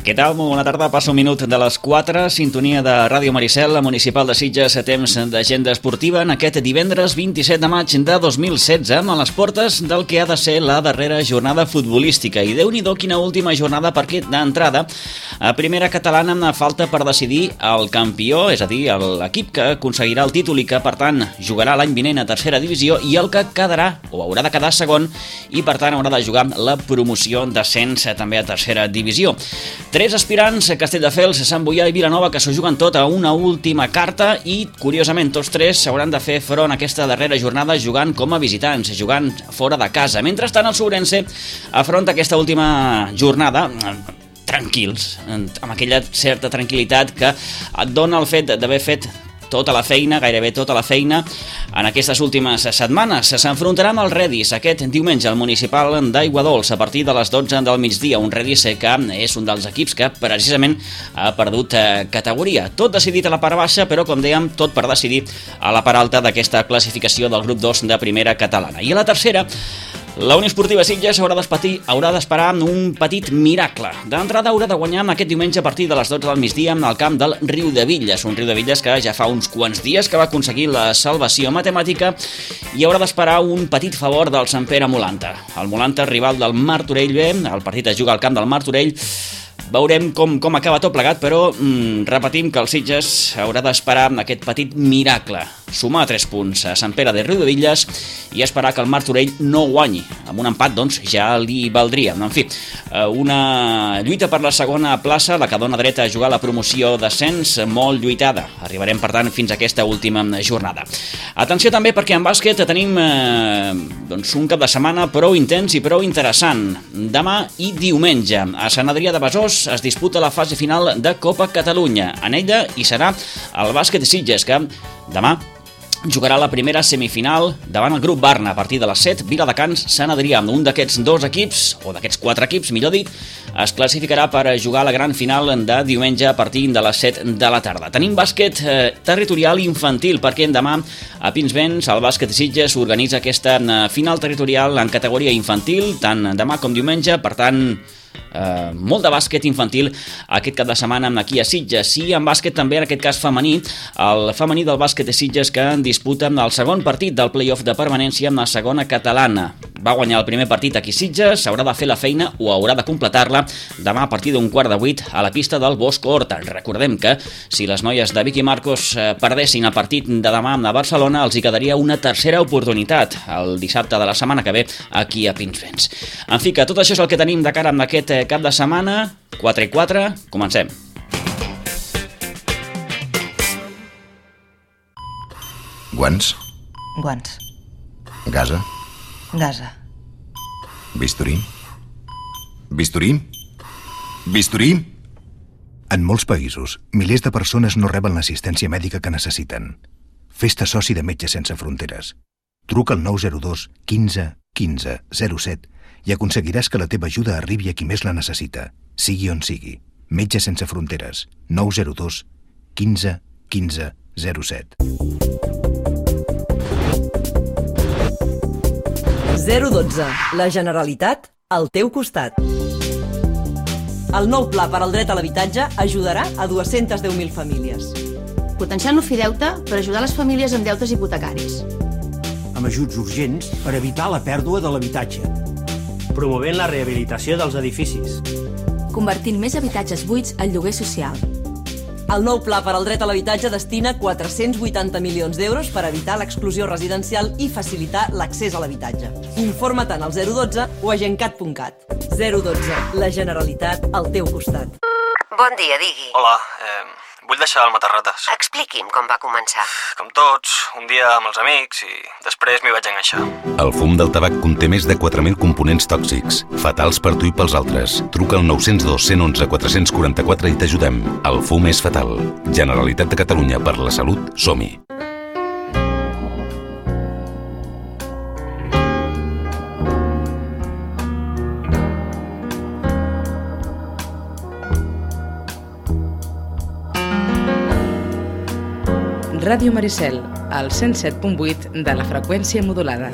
Què tal? Molt bona tarda. Passa un minut de les 4, sintonia de Ràdio Maricel, la municipal de Sitges, a temps d'agenda esportiva en aquest divendres 27 de maig de 2016, a les portes del que ha de ser la darrera jornada futbolística. I Déu-n'hi-do quina última jornada, perquè d'entrada a primera catalana falta per decidir el campió, és a dir, l'equip que aconseguirà el títol i que, per tant, jugarà l'any vinent a tercera divisió, i el que quedarà, o haurà de quedar segon, i per tant haurà de jugar la promoció d'ascens també a tercera divisió. 3 aspirants, Castelldefels, Sant Boià i Vilanova, que s'ho juguen tot a una última carta i, curiosament, tots 3 s'hauran de fer front a aquesta darrera jornada jugant com a visitants, jugant fora de casa. Mentrestant, el Sourense afronta aquesta última jornada tranquils, amb aquella certa tranquil·litat que et dona el fet d'haver fet tota la feina, gairebé tota la feina, en aquestes últimes setmanes. S'enfrontarà amb el Redis aquest diumenge al municipal d'Aiguadols a partir de les 12 del migdia. Un Redis que és un dels equips que precisament ha perdut categoria. Tot decidit a la part baixa, però com dèiem, tot per decidir a la part alta d'aquesta classificació del grup 2 de primera catalana. I a la tercera, la Unió Esportiva Sitges haurà d'esperar un petit miracle. D'entrada haurà de guanyar aquest diumenge a partir de les 12 del migdia al camp del Riudevilles. Un Riudevilles que ja fa uns quants dies que va aconseguir la salvació matemàtica i haurà d'esperar un petit favor del Sant Pere Molanta. El Molanta, rival del Martorell B, el partit es juga al camp del Martorell. Veurem com acaba tot plegat, però repetim que el Sitges haurà d'esperar aquest petit miracle. Sumar 3 punts a Sant Pere de Riudevilles i esperar que el Martorell no guanyi. Amb un empat, doncs, ja li valdria. En fi, una lluita per la segona plaça, la que dona dret a jugar la promoció d'ascens, molt lluitada. Arribarem, per tant, fins a aquesta última jornada. Atenció també perquè en bàsquet tenim un cap de setmana prou intens i prou interessant. Demà i diumenge a Sant Adrià de Besòs es disputa la fase final de Copa Catalunya. En ella hi serà el bàsquet Sitges, que demà jugarà la primera semifinal davant el grup Barna a partir de les 7, Viladecans, Sant Adrià. Un d'aquests 2 equips, o d'aquests 4 equips, millor dit, es classificarà per jugar la gran final de diumenge a partir de les 7 de la tarda. Tenim bàsquet territorial infantil, perquè demà a Pinsbens el bàsquet Sitges organitza aquesta final territorial en categoria infantil, tant demà com diumenge, per tant, molt de bàsquet infantil aquest cap de setmana aquí a Sitges. I en bàsquet també, en aquest cas femení, el femení del bàsquet de Sitges, que disputa el segon partit del play-off de permanència amb la segona catalana. Va guanyar el primer partit aquí a Sitges, haurà de fer la feina o haurà de completar-la demà a partir d'un 7:15 a la pista del Bosco Horta. Recordem que si les noies de Vicky Marcos perdessin el partit de demà a Barcelona, els hi quedaria una tercera oportunitat el dissabte de la setmana que ve aquí a Pinsbens. En fi, que tot això és el que tenim de cara amb aquest cap de setmana. 4:04, comencem. Guants? Guants. Gasa? Gasa. Bisturí? Bisturí? Bisturí? En molts països, milers de persones no reben l'assistència mèdica que necessiten. Fes-te soci de Metges Sense Fronteres. Truca al 902 15 15 07 i aconseguiràs que la teva ajuda arribi a qui més la necessita, sigui on sigui. Metges Sense Fronteres. 902 15 15 07. 012. La Generalitat al teu costat. El nou pla per al dret a l'habitatge ajudarà a 210.000 famílies. Potenciant l'ofideute per ajudar les famílies amb deutes hipotecaris. Amb ajuts urgents per evitar la pèrdua de l'habitatge. Promovent la rehabilitació dels edificis. Convertint més habitatges buits al lloguer social. El nou pla per al dret a l'habitatge destina 480 milions d'euros per evitar l'exclusió residencial i facilitar l'accés a l'habitatge. Informa't al 012 o a gencat.cat. 012. La Generalitat al teu costat. Bon dia, digui. Hola, vull deixar el matarrates. Expliqui'm com va començar. Com tots, un dia amb els amics i després m'hi vaig enganxar. El fum del tabac conté més de 4.000 components tòxics, fatals per tu i pels altres. Truca al 902 111 444 i t'ajudem. El fum és fatal. Generalitat de Catalunya, per la salut, som-hi. Ràdio Maricel, al 107.8 de la freqüència modulada.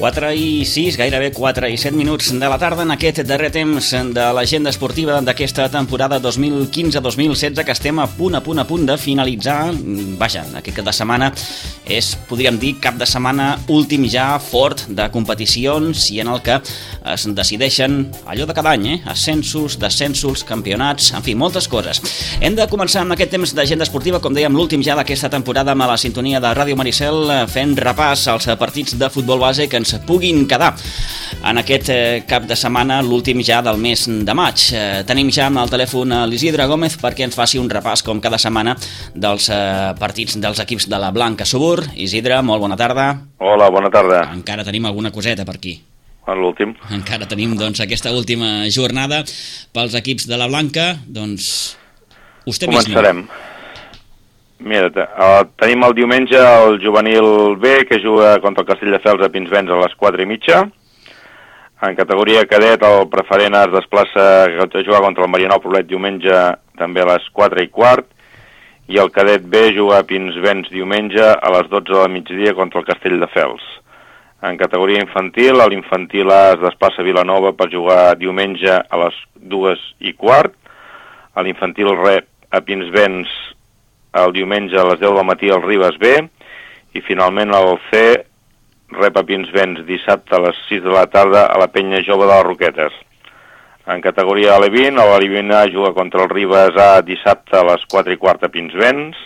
4:06, gairebé 4:07 de la tarda en aquest darrer temps de l'agenda esportiva d'aquesta temporada 2015-2016 que estem a punt de finalitzar. Vaja, aquest cap de setmana és, podríem dir, cap de setmana últim ja fort de competicions i en el que es decideixen allò de cada any, ascensos, descensos, campionats, en fi, moltes coses. Hem de començar amb aquest temps d'agenda esportiva, com dèiem, l'últim ja d'aquesta temporada amb la sintonia de Ràdio Maricel, fent repàs als partits de futbol base que ens puguin quedar en aquest cap de setmana, l'últim ja del mes de maig. Tenim ja amb el telèfon l'Isidre Gómez perquè ens faci un repàs, com cada setmana, dels partits dels equips de la Blanca Subur. Isidre, molt bona tarda. Hola, bona tarda. Encara tenim alguna coseta per aquí. L'últim. Encara tenim, doncs, aquesta última jornada pels equips de la Blanca. Doncs, començarem. Mira, tenim el diumenge el juvenil B, que juga contra el Castelldefels a Pinsbens a les 4:30. En categoria cadet, el preferent es desplaça a jugar contra el Marianao Poblet diumenge també a les 4:15. I el cadet B juga a Pinsbens diumenge a les 12 del migdia contra el Castelldefels. En categoria infantil, l'infantil A es desplaça a Vilanova per jugar diumenge a les 2:15. L'infantil rep a Pinsbens el diumenge a les 10 del matí al Ribes B, i finalment el C rep a Pinsbens dissabte a les 6 de la tarda a la Penya Jove de les Roquetes. En categoria Alevín, l'Alevín A juga contra el Ribes A dissabte a les 4:15 a Pinsbens.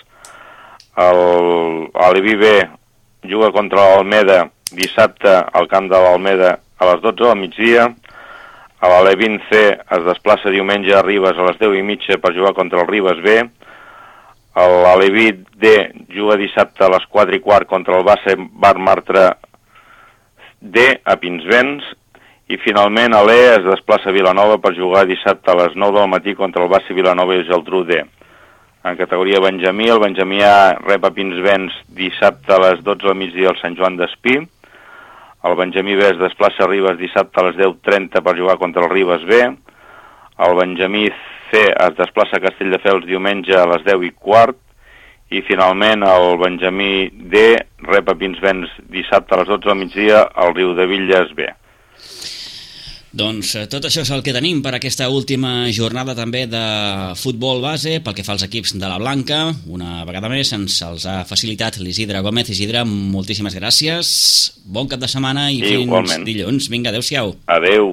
L'Aleví B juga contra l'Almeda dissabte al camp de l'Almeda a les 12 del migdia. L'Alevín C es desplaça diumenge a Ribes a les 10:30 per jugar contra el Ribes B. L'Aleví D juga dissabte a les 4:15 contra el Bassa Bar Martre D a Pinsbens. I finalment l'E es desplaça a Vilanova per jugar dissabte a les 9 del matí contra el Bassa Vilanova i Geltrú D. En categoria Benjamí, el Benjamí A rep a Pinsbens dissabte a les 12 del migdia al Sant Joan d'Espí. El Benjamí B es desplaça a Ribes dissabte a les 10:30 per jugar contra el Ribes B. El Benjamí C es desplaça a Castelldefels diumenge a les 10:15. I finalment el Benjamí D rep a Pinsbens dissabte a les 12 del migdia al Riudevilles B. Doncs tot això és el que tenim per aquesta última jornada també de futbol base. Pel que fa als equips de la Blanca, una vegada més ens els ha facilitat l'Isidre Gómez. Isidre, moltíssimes gràcies, bon cap de setmana i fins igualment. Dilluns. Vinga, adeu-siau. Adeu.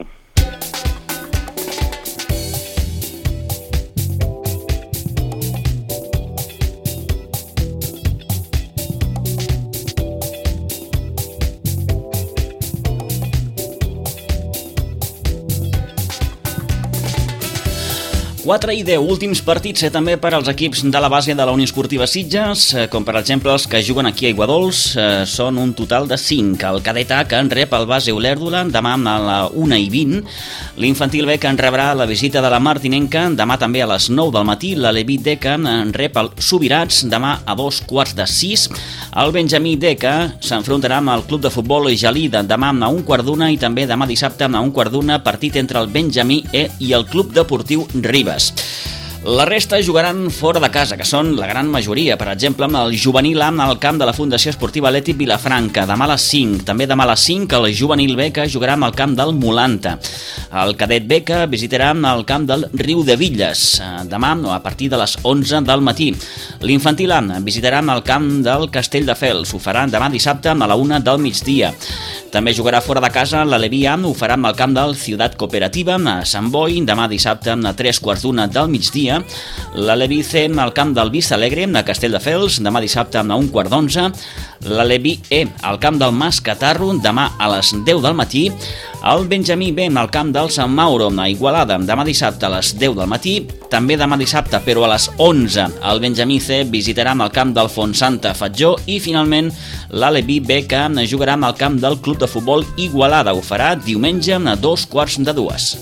Quatre i 10 últims partits també per als equips de la base de la Unió Esportiva Sitges, com per exemple els que juguen aquí a Aiguadols, són un total de 5. El cadet A, que en rep el base Olèrdola demà a la 1:20, l'infantil B, que en rebrà la visita de la Martinenca demà també a les 9 del matí, l'Aleví D, que en rep el Subirats demà a 2:45, el Benjamí D, que s'enfrontarà amb el Club de Futbol Gelida demà a 1:15 i també demà dissabte a 1:15, partit entre el Benjamí E i el Club Deportiu Ribes. La resta jugaran fora de casa, que són la gran majoria. Per exemple, amb el juvenil A al camp de la Fundació Esportiva Atlètic Vilafranca, demà a les 5. També demà a les 5 el juvenil B, que jugarà amb el camp del Molanta. El cadet B, que visitarà el camp del Riudevilles, demà a partir de les 11 del matí. L'infantil A visitarà el camp del Castelldefels, ho farà demà dissabte a la 1 del migdia. També jugarà fora de casa l'Aleví A, ho farà amb el camp del Ciutat Cooperativa a Sant Boi, demà dissabte a 3:15 del migdia. L'Aleví C al camp del Vista Alegre a Castelldefels, demà dissabte a 1:15. L'Aleví E al camp del Mas Catarro, demà a les 10 del matí. El Benjamí B al camp del Sant Mauro a Igualada, demà dissabte a les 10 del matí. També demà dissabte, però a les 11, el Benjamí C visitarà el camp del Fontsanta Fatjó. I finalment l'Aleví B, que jugarà al camp del Club de Futbol Igualada, ho farà diumenge a 2:15.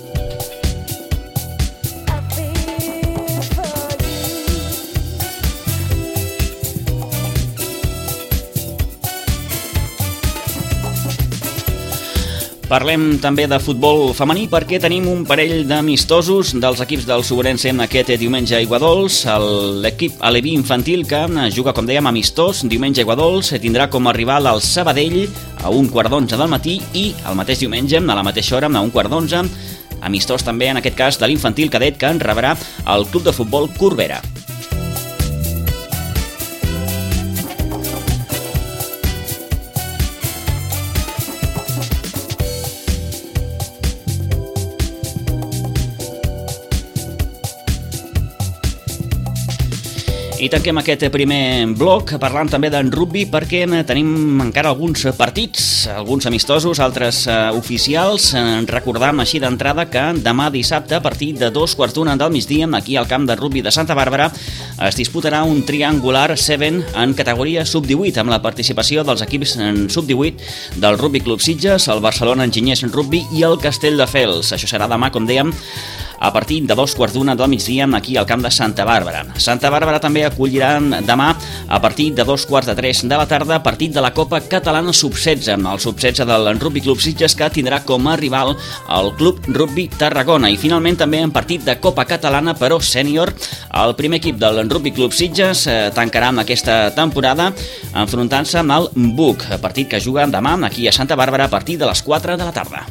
Parlem també de futbol femení perquè tenim un parell d'amistosos dels equips del Soberense aquest diumenge a Aiguadols. L'equip aleví infantil que juga, com dèiem, amistós diumenge a Aiguadols tindrà com a rival el Sabadell a 1:15 del matí i el mateix diumenge, a la mateixa hora, a 1:15, amistós també en aquest cas de l'infantil cadet que en rebrà el Club de Futbol Corbera. I tanquem aquest primer bloc parlant també d'en rugby perquè tenim encara alguns partits, alguns amistosos, altres oficials. Recordam així d'entrada que demà dissabte a partir de 2:15 del migdia aquí al camp de rugby de Santa Bàrbara es disputarà un triangular 7 en categoria sub-18 amb la participació dels equips en sub-18 del Rugby Club Sitges, el Barcelona Enginyers Rugby i el Castelldefels. Això serà demà, com dèiem, a partir de 2:15 del migdia aquí al camp de Santa Bàrbara. Santa Bàrbara també acollirà demà a partir de 2:15 de la tarda partit de la Copa Catalana Sub-16, el Sub-16 del Rugby Club Sitges que tindrà com a rival el Club Rugby Tarragona. I finalment també en partit de Copa Catalana però sènior, el primer equip del Rugby Club Sitges tancarà amb aquesta temporada enfrontant-se amb el Buc, partit que juga demà aquí a Santa Bàrbara a partir de les 4 de la tarda.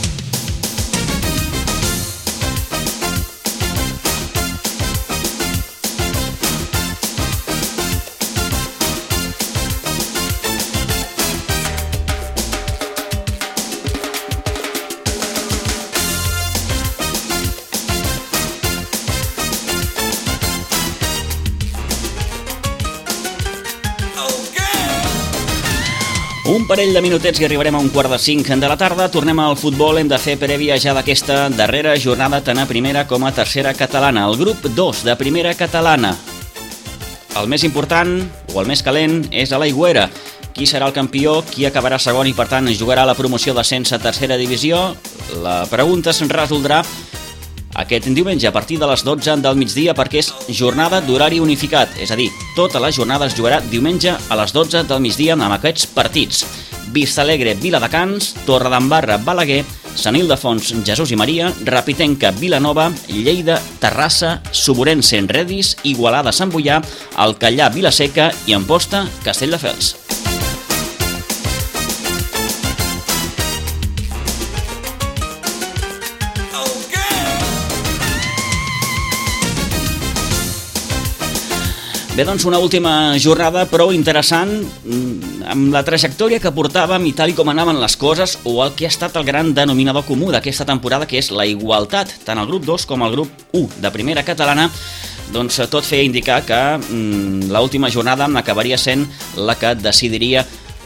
Un parell de minutets i arribarem a 4:45 de la tarda. Tornem al futbol. Hem de fer prèvia ja d'aquesta darrera jornada tant a primera com a tercera catalana. El grup 2 de primera catalana. El més important, o el més calent, és a l'Aigüera. Qui serà el campió, qui acabarà segon i per tant jugarà la promoció d'ascens a tercera divisió? La pregunta se'n resoldrà aquest diumenge a partir de les 12 del migdia perquè és jornada d'horari unificat, és a dir, tota la jornada es jugarà diumenge a les 12 del migdia amb aquests partits. Vistalegre, Viladecans, Torredembarra, Balaguer, Sant Ildefons, Jesús i Maria, Rapitenca, Vilanova, Lleida, Terrassa, Soborense, Redis, Igualada, Sant Boià, Alcallà, Vilaseca i Amposta, Castelldefels. Bé, doncs una última jornada prou interessant amb la trajectòria que portàvem i tal i com anaven les coses o el que ha estat el gran denominador comú d'aquesta temporada, que és la igualtat, tant al grup 2 com al grup 1 de primera catalana. Doncs tot feia indicar que l'última jornada acabaria sent la que decidiria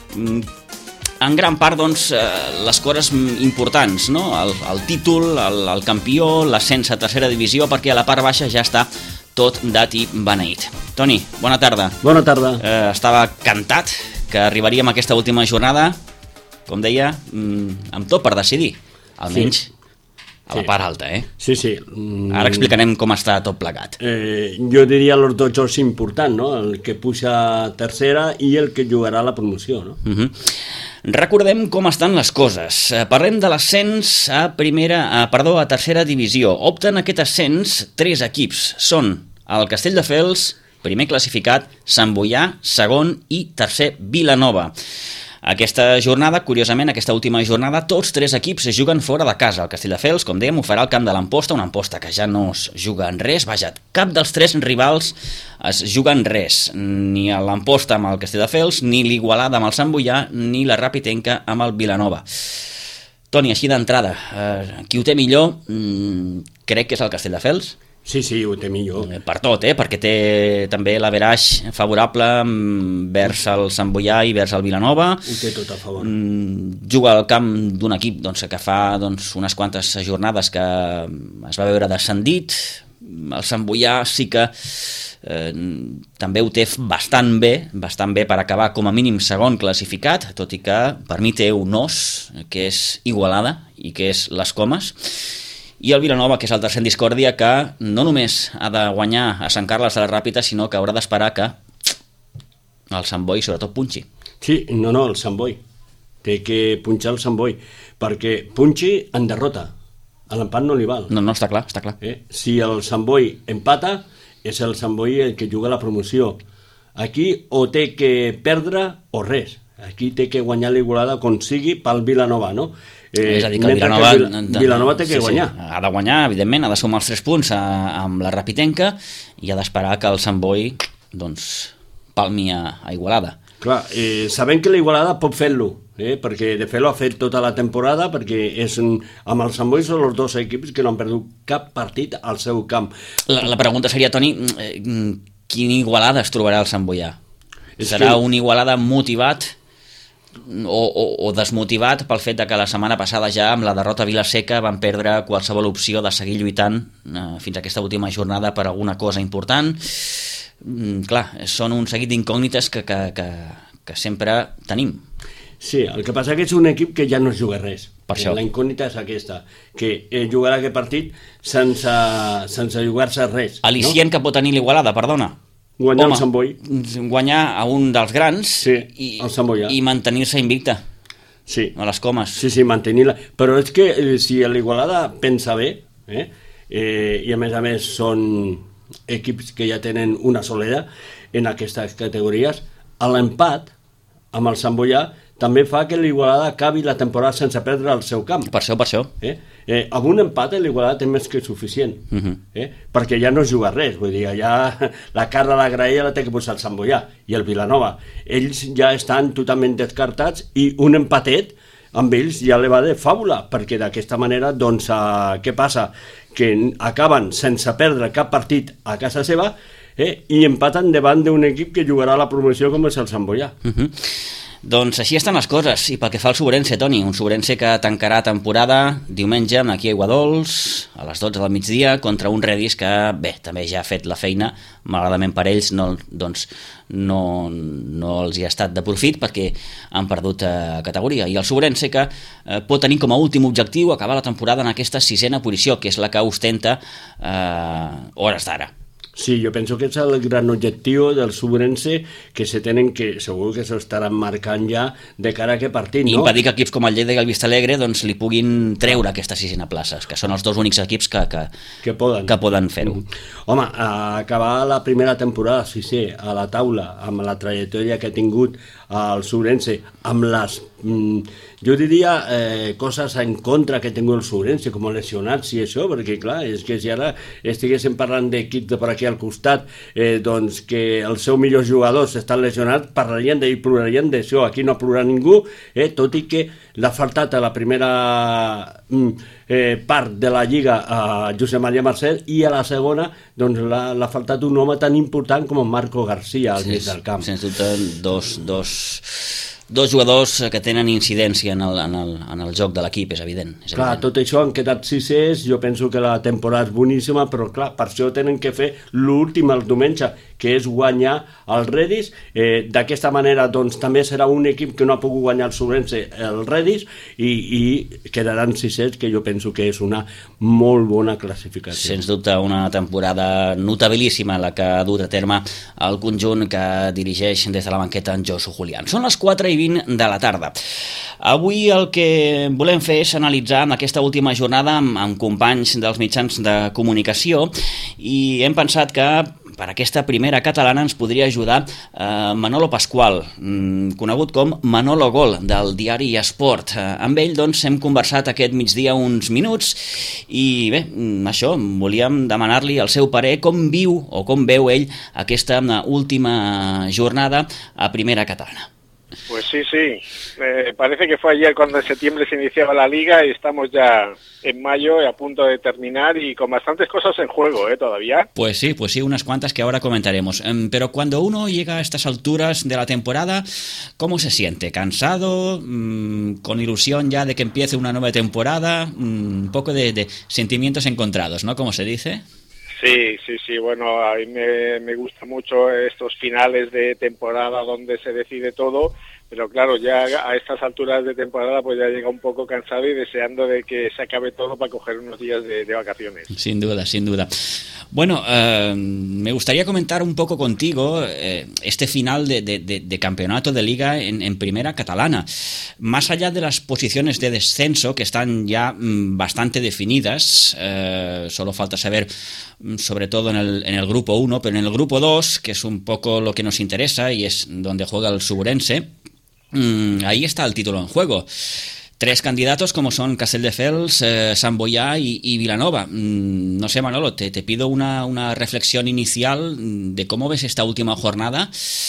en gran part les coses importants, no? El títol, el campió, l'ascens a tercera divisió, perquè a la part baixa ja està tot dat i beneït. Toni, bona tarda. Bona tarda. Estava cantat que arribaríem a aquesta última jornada, com deia, amb tot per decidir, almenys a la part alta, eh? Sí, sí. Ara explicarem com està tot plegat. Jo diria els dos jocs importants, no? El que puja a tercera i el que jugarà la promoció, no? Recordem com estan les coses. Parlem de l'ascens a tercera divisió. Opten aquest ascens 3 equips. Són el Castelldefels, primer classificat, Sant Boià, segon i tercer Vilanova. Aquesta jornada, curiosament, aquesta última jornada, tots 3 equips es juguen fora de casa. El Castelldefels, com dèiem, ho farà al camp de l'Amposta, una Amposta que ja no es juga en res. Vaja, cap dels 3 rivals es juga en res. Ni l'Amposta amb el Castelldefels, ni l'Igualada amb el Sant Boià, ni la Rapitenca amb el Vilanova. Toni, així d'entrada, qui ho té millor, crec que és el Castelldefels. Sí, ho té millor. Per tot, perquè té també l'averaix favorable vers el Sant Boià i vers el Vilanova. Ho té tot a favor. Juga al camp d'un equip que fa unes quantes jornades que es va veure descendit. El Sant Boià sí que també ho té bastant bé per acabar com a mínim segon classificat, tot i que per mi té un os, que és Igualada i que és les Comes. I el Vilanova, que és el tercer en discòrdia, que no només ha de guanyar a Sant Carles de la Ràpita, sinó que haurà d'esperar que el Sant Boi sobretot punxi. Sí, no, el Sant Boi. Té que punxar el Sant Boi. perquè punxi en derrota. A l'empat no li val. No, està clar, està clar. Si el Sant Boi empata, és el Sant Boi el que juga la promoció. Aquí o té que perdre o res. Aquí té que guanyar l'Igualada com sigui pel Vilanova, no? És a dir, que el Vilanova té que guanyar. Ha de guanyar, evidentment, ha de sumar els 3 punts amb la Rapitenca i ha d'esperar que el Sant Boi palmi a Igualada. Clar, sabem que l'Igualada pot fer-lo, perquè de fet l'ha fet tota la temporada, perquè amb el Sant Boi són els 2 equips que no han perdut cap partit al seu camp. La pregunta seria, Toni, quina Igualada es trobarà el Sant Boià? Serà un Igualada motivat o desmotivat pel fet que la setmana passada ja amb la derrota a Vila-seca van perdre qualsevol opció de seguir lluitant fins a aquesta última jornada per alguna cosa important? Clar, són un seguit d'incògnites que sempre tenim. Sí, el que passa que és un equip que ja no juga res. Per això. La incògnita és aquesta, que jugarà aquest partit sense jugar-se res. Al·licient que pot tenir l'Igualada, perdona. Guanyar el Sant Boi. Guanyar a un dels grans i mantenir-se invicta a les comes. Sí, mantenir-la. Però és que si l'Igualada pensa bé, i a més són equips que ja tenen una solera en aquestes categories, a l'empat amb el Sant Boià també fa que l'Igualada acabi la temporada sense perdre el seu camp. Per això. Amb un empat l'Igualada té més que suficient, perquè ja no es juga res, vull dir, ja la carn a la graella la té que posar el Sant Boià i el Vilanova. Ells ja estan totalment descartats i un empatet amb ells ja li va de fàbula, perquè d'aquesta manera, doncs, què passa? Que acaben sense perdre cap partit a casa seva i empaten davant d'un equip que jugarà a la promoció com és el Sant Boià. Doncs així estan les coses. I pel que fa al Sobrense, Toni, un Sobrense que tancarà temporada diumenge aquí a Aiguadols a les 12 del migdia contra un Redis que, bé, també ja ha fet la feina, malauradament per ells no els hi ha estat de profit perquè han perdut categoria. I el Sobrense que pot tenir com a últim objectiu acabar la temporada en aquesta 6ª posició, que és la que ostenta hores d'ara. Sí, jo penso que és el gran objectiu del Sobrense que segur que s'estaran marcant ja de cara a aquest partit, no? I impedir que equips com el Lleida i el Vistalegre doncs, li puguin treure aquesta 6ª plaça, que són els 2 únics equips que poden fer-ho. Home, acabar la primera temporada, a la taula, amb la trajectòria que ha tingut el Sobrense, amb les, jo diria, coses en contra que ha tingut el Sobrense, com lesionats i això, perquè clar, és que si ara estiguéssim parlant d'equips de per aquí al costat, doncs que els seus millors jugadors estan lesionats, parlarien i plorarien d'això. Aquí no plora ningú, tot i que l'ha faltat a la primera part de la Lliga a Josep Maria Marcel i a la segona doncs l'ha faltat un home tan important com Marco García al mig del camp. Sens dubte, dos jugadors que tenen incidència en el joc de l'equip, és evident. Clar, tot això han quedat 6è, jo penso que la temporada és boníssima, però clar, per això tenen que fer l'últim el diumenge, que és guanyar el Redis. D'aquesta manera, doncs, també serà un equip que no ha pogut guanyar el Sobrense, el Redis, i quedaran 6è, que jo penso que és una molt bona classificació. Sens dubte, una temporada notabilíssima la que ha dut a terme el conjunt que dirigeix des de la banqueta en Josu Julián. Són les 4:20 de la tarda. Avui el que volem fer és analitzar aquesta última jornada amb companys dels mitjans de comunicació i hem pensat que per aquesta primera catalana ens podria ajudar Manolo Pascual, conegut com Manolo Gol, del diari Esport. Amb ell doncs, hem conversat aquest migdia uns minuts i bé, això, volíem demanar-li el seu parer, com viu o com veu ell aquesta última jornada a primera catalana. Pues sí, parece que fue ayer cuando en septiembre se iniciaba la liga y estamos ya en mayo a punto de terminar y con bastantes cosas en juego todavía. Pues sí, unas cuantas que ahora comentaremos. Pero cuando uno llega a estas alturas de la temporada, ¿cómo se siente? ¿Cansado? ¿Con ilusión ya de que empiece una nueva temporada? Un poco de sentimientos encontrados, ¿no? ¿Cómo se dice? Sí, bueno, a mí me gustan mucho estos finales de temporada donde se decide todo, pero claro, ya a estas alturas de temporada pues ya llega un poco cansado y deseando de que se acabe todo para coger unos días de vacaciones. Sin duda. Bueno, me gustaría comentar un poco contigo este final de campeonato de liga en primera catalana. Más allá de las posiciones de descenso, que están ya bastante definidas, solo falta saber, sobre todo en el grupo 1, pero en el grupo 2, que es un poco lo que nos interesa y es donde juega el Suburense, ahí está el título en juego. 3 candidatos como son Castelldefels, Sant Boià y Vilanova. No sé, Manolo, te pido una reflexión inicial de cómo ves esta última jornada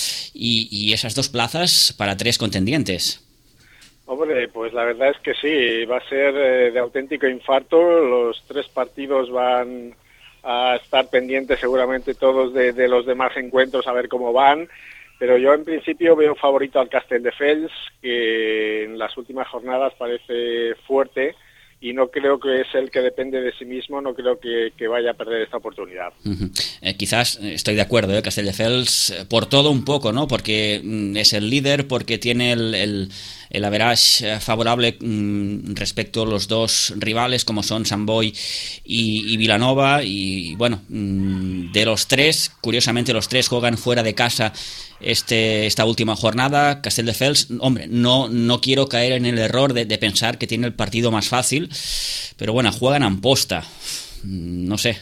y esas 2 plazas para 3 contendientes. Hombre, pues la verdad es que sí, va a ser de auténtico infarto. Los 3 partidos van a estar pendientes seguramente todos de los demás encuentros, a ver cómo van. Pero yo en principio veo favorito al Castelldefels, que en las últimas jornadas parece fuerte y no creo que es el que depende de sí mismo, no creo que vaya a perder esta oportunidad. Quizás estoy de acuerdo, Castelldefels, por todo un poco, ¿no? Porque es el líder, porque tiene el average favorable respecto a los 2 rivales como son Sant Boi y Vilanova, y bueno, de los 3, curiosamente los 3 juegan fuera de casa esta última jornada. Castelldefels, hombre, no quiero caer en el error de pensar que tiene el partido más fácil, pero bueno, juegan a Amposta, no sé.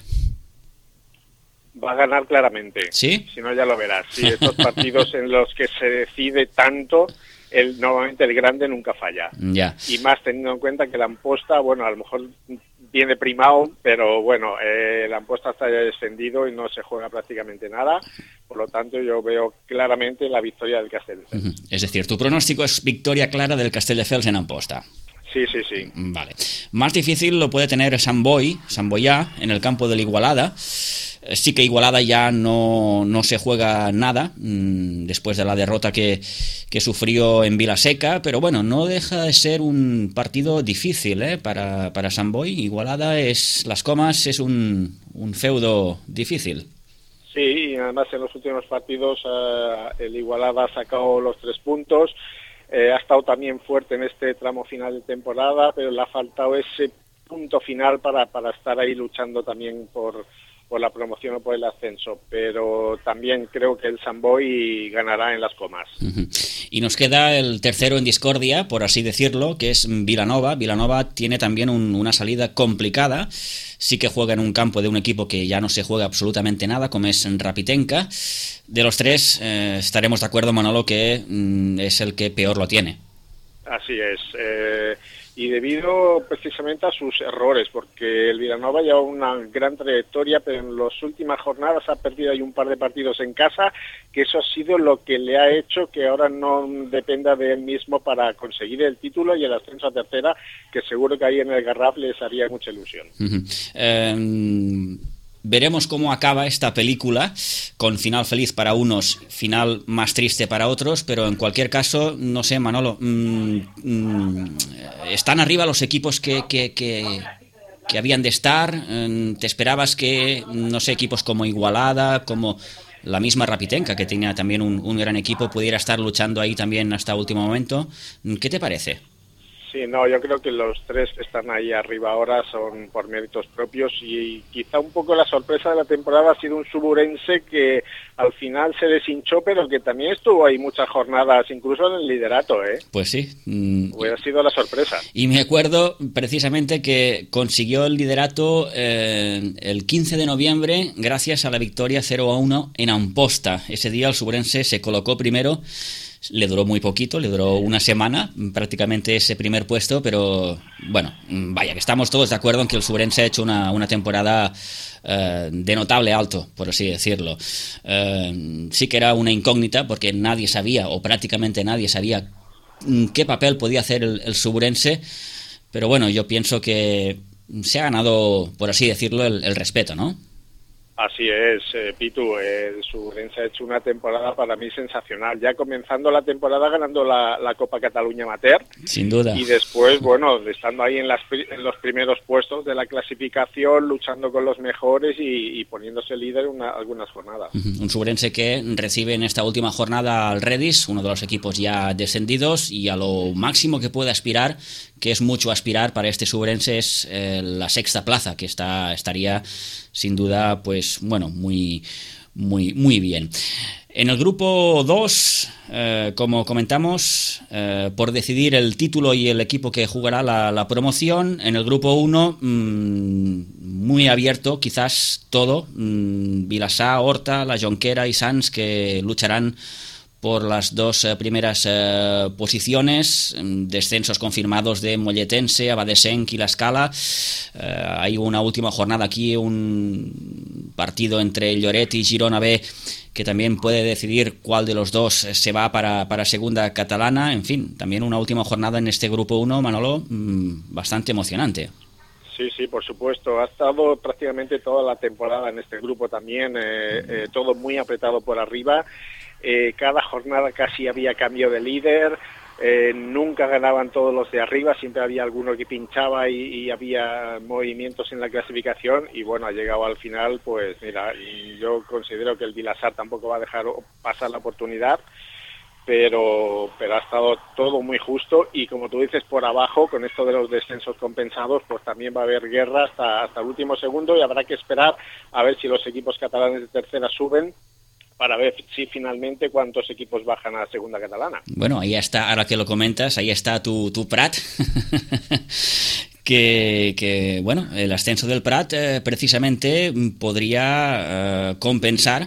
Va a ganar claramente. ¿Sí? Si no, ya lo verás. Sí, estos partidos en los que se decide tanto, normalmente el grande nunca falla. Ya. Y más teniendo en cuenta que la Amposta, bueno, a lo mejor viene primado, pero bueno, la Amposta está ya descendido y no se juega prácticamente nada. Por lo tanto, yo veo claramente la victoria del Castelldefels. Es decir, tu pronóstico es victoria clara del Castelldefels en Amposta. Sí. Vale. Más difícil lo puede tener Sant Boià, en el campo del Igualada. Sí que Igualada ya no se juega nada después de la derrota que sufrió en Vilaseca, pero bueno, no deja de ser un partido difícil para Sant Boi. Igualada Las Comas es un feudo difícil. Sí, y además en los últimos partidos el Igualada ha sacado los 3 puntos, ha estado también fuerte en este tramo final de temporada, pero le ha faltado ese punto final para estar ahí luchando también por la promoción o por el ascenso, pero también creo que el Sant Boi ganará en Las Comas. Y nos queda el tercero en discordia, por así decirlo, que es Vilanova. Vilanova tiene también una salida complicada, sí que juega en un campo de un equipo que ya no se juega absolutamente nada, como es Rapitenca. De los 3 estaremos de acuerdo, Manolo, que es el que peor lo tiene. Así es, y debido precisamente a sus errores, porque el Vilanova lleva una gran trayectoria, pero en las últimas jornadas ha perdido ahí un par de partidos en casa, que eso ha sido lo que le ha hecho que ahora no dependa de él mismo para conseguir el título y el ascenso a tercera, que seguro que ahí en el Garraf les haría mucha ilusión. Veremos cómo acaba esta película, con final feliz para unos, final más triste para otros, pero en cualquier caso, no sé, Manolo, están arriba los equipos que habían de estar. ¿Te esperabas que, no sé, equipos como Igualada, como la misma Rapitenca, que tenía también un gran equipo, pudiera estar luchando ahí también hasta último momento? ¿Qué te parece? Sí, no, yo creo que los 3 que están ahí arriba ahora son por méritos propios y quizá un poco la sorpresa de la temporada ha sido un Suburense que al final se deshinchó, pero que también estuvo ahí muchas jornadas, incluso en el liderato, Pues sí. Hubiera sido la sorpresa. Y me acuerdo precisamente que consiguió el liderato el 15 de noviembre gracias a la victoria 0-1 en Amposta. Ese día el Suburense se colocó primero. Le duró muy poquito, le duró una semana prácticamente ese primer puesto, pero bueno, vaya, que estamos todos de acuerdo en que el Suburense ha hecho una temporada de notable alto, por así decirlo. Sí que era una incógnita porque nadie sabía, o prácticamente nadie sabía, qué papel podía hacer el Suburense, pero bueno, yo pienso que se ha ganado, por así decirlo, el respeto, ¿no? Así es, Pitu, el Suburense ha hecho una temporada para mí sensacional, ya comenzando la temporada ganando la Copa Cataluña Amateur. Sin duda. Y después, bueno, estando ahí en los primeros puestos de la clasificación, luchando con los mejores y poniéndose líder algunas jornadas. Un Suburense que recibe en esta última jornada al Redis, uno de los equipos ya descendidos, y a lo máximo que puede aspirar, que es mucho aspirar para este Suburense, es la 6ª plaza, que estaría sin duda pues pues bueno, muy bien. En el grupo 2, como comentamos, por decidir el título y el equipo que jugará la promoción. En el grupo 1, muy abierto, quizás todo. Vilassar, Horta, La Jonquera y Sants, que lucharán por las dos primeras posiciones. Descensos confirmados de Molletense, Abadesenc y La Scala. Hay una última jornada aquí, un partido entre Lloret y Girona B, que también puede decidir cuál de los dos se va para segunda catalana. En fin, también una última jornada en este grupo 1, Manolo, bastante emocionante. Sí, por supuesto. Ha estado prácticamente toda la temporada en este grupo también, todo muy apretado por arriba. Cada jornada casi había cambio de líder. Nunca ganaban todos los de arriba, siempre había alguno que pinchaba y había movimientos en la clasificación, y bueno, ha llegado al final, pues mira, y yo considero que el Vilassar tampoco va a dejar pasar la oportunidad, pero ha estado todo muy justo, y como tú dices, por abajo, con esto de los descensos compensados, pues también va a haber guerra hasta el último segundo, y habrá que esperar a ver si los equipos catalanes de tercera suben, para ver si finalmente cuántos equipos bajan a segunda catalana. Bueno, ahí está, ahora que lo comentas, ahí está tu Prat, que bueno, el ascenso del Prat precisamente podría compensar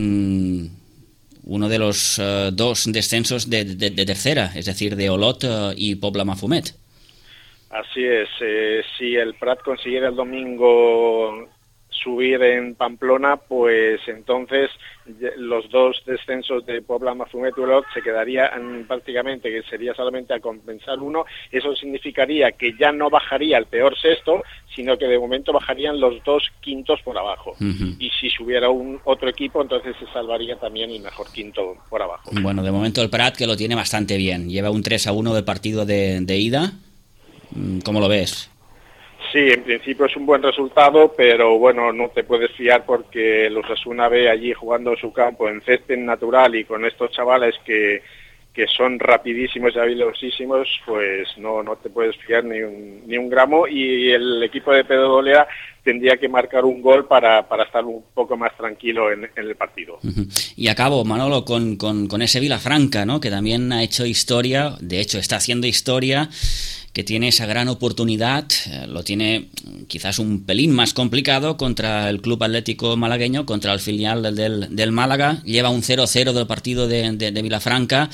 uno de los dos descensos de tercera, es decir, de Olot y Pobla Mafumet. Así es, si el Prat consiguiera el domingo subir en Pamplona, pues entonces los dos descensos de Pobla Mafumet y Olot se quedarían prácticamente, que sería solamente a compensar uno. Eso significaría que ya no bajaría el peor sexto, sino que de momento bajarían los dos quintos por abajo. Y si subiera otro equipo, entonces se salvaría también el mejor quinto por abajo. Bueno, de momento el Prat, que lo tiene bastante bien, lleva un 3-1 del partido de ida. ¿Cómo lo ves? Sí, en principio es un buen resultado, pero bueno, no te puedes fiar porque los Osasuna B allí jugando su campo en césped natural y con estos chavales que son rapidísimos y habilidosísimos, pues no te puedes fiar ni un gramo, y el equipo de Pedro Dolea tendría que marcar un gol para estar un poco más tranquilo en el partido. Y acabo, Manolo, con ese Vilafranca, ¿no?, que también ha hecho historia, de hecho está haciendo historia, que tiene esa gran oportunidad, lo tiene quizás un pelín más complicado contra el Club Atlético Malagueño, contra el filial del Málaga. Lleva un 0-0 del partido de Vilafranca,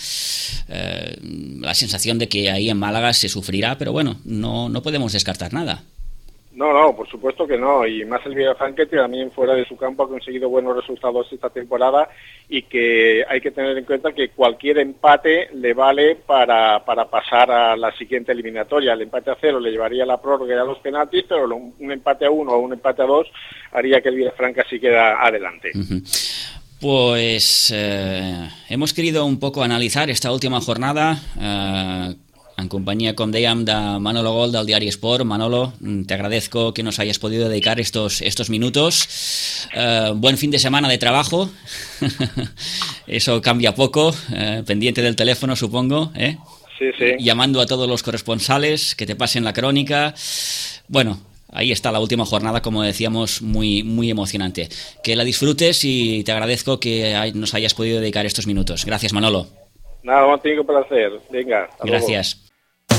la sensación de que ahí en Málaga se sufrirá, pero bueno, no podemos descartar nada. No, por supuesto que no, y más el Vilafranca, que también fuera de su campo ha conseguido buenos resultados esta temporada, y que hay que tener en cuenta que cualquier empate le vale para pasar a la siguiente eliminatoria. El empate a 0 le llevaría a la prórroga y a los penaltis, pero un empate a 1 o un empate a 2 haría que el Vilafranca sí queda adelante. Pues hemos querido un poco analizar esta última jornada en compañía, com dèiem, de Manolo Gol del Diari Esport. Manolo, te agradezco que nos hayas podido dedicar estos minutos. Buen fin de semana de trabajo. Eso cambia poco. Pendiente del teléfono, supongo, ¿eh? Sí. Llamando a todos los corresponsales, que te pasen la crónica. Bueno, ahí está la última jornada, como decíamos, muy, muy emocionante. Que la disfrutes y te agradezco que nos hayas podido dedicar estos minutos. Gracias, Manolo. Nada, un auténtico placer. Venga, hasta Gracias. Luego.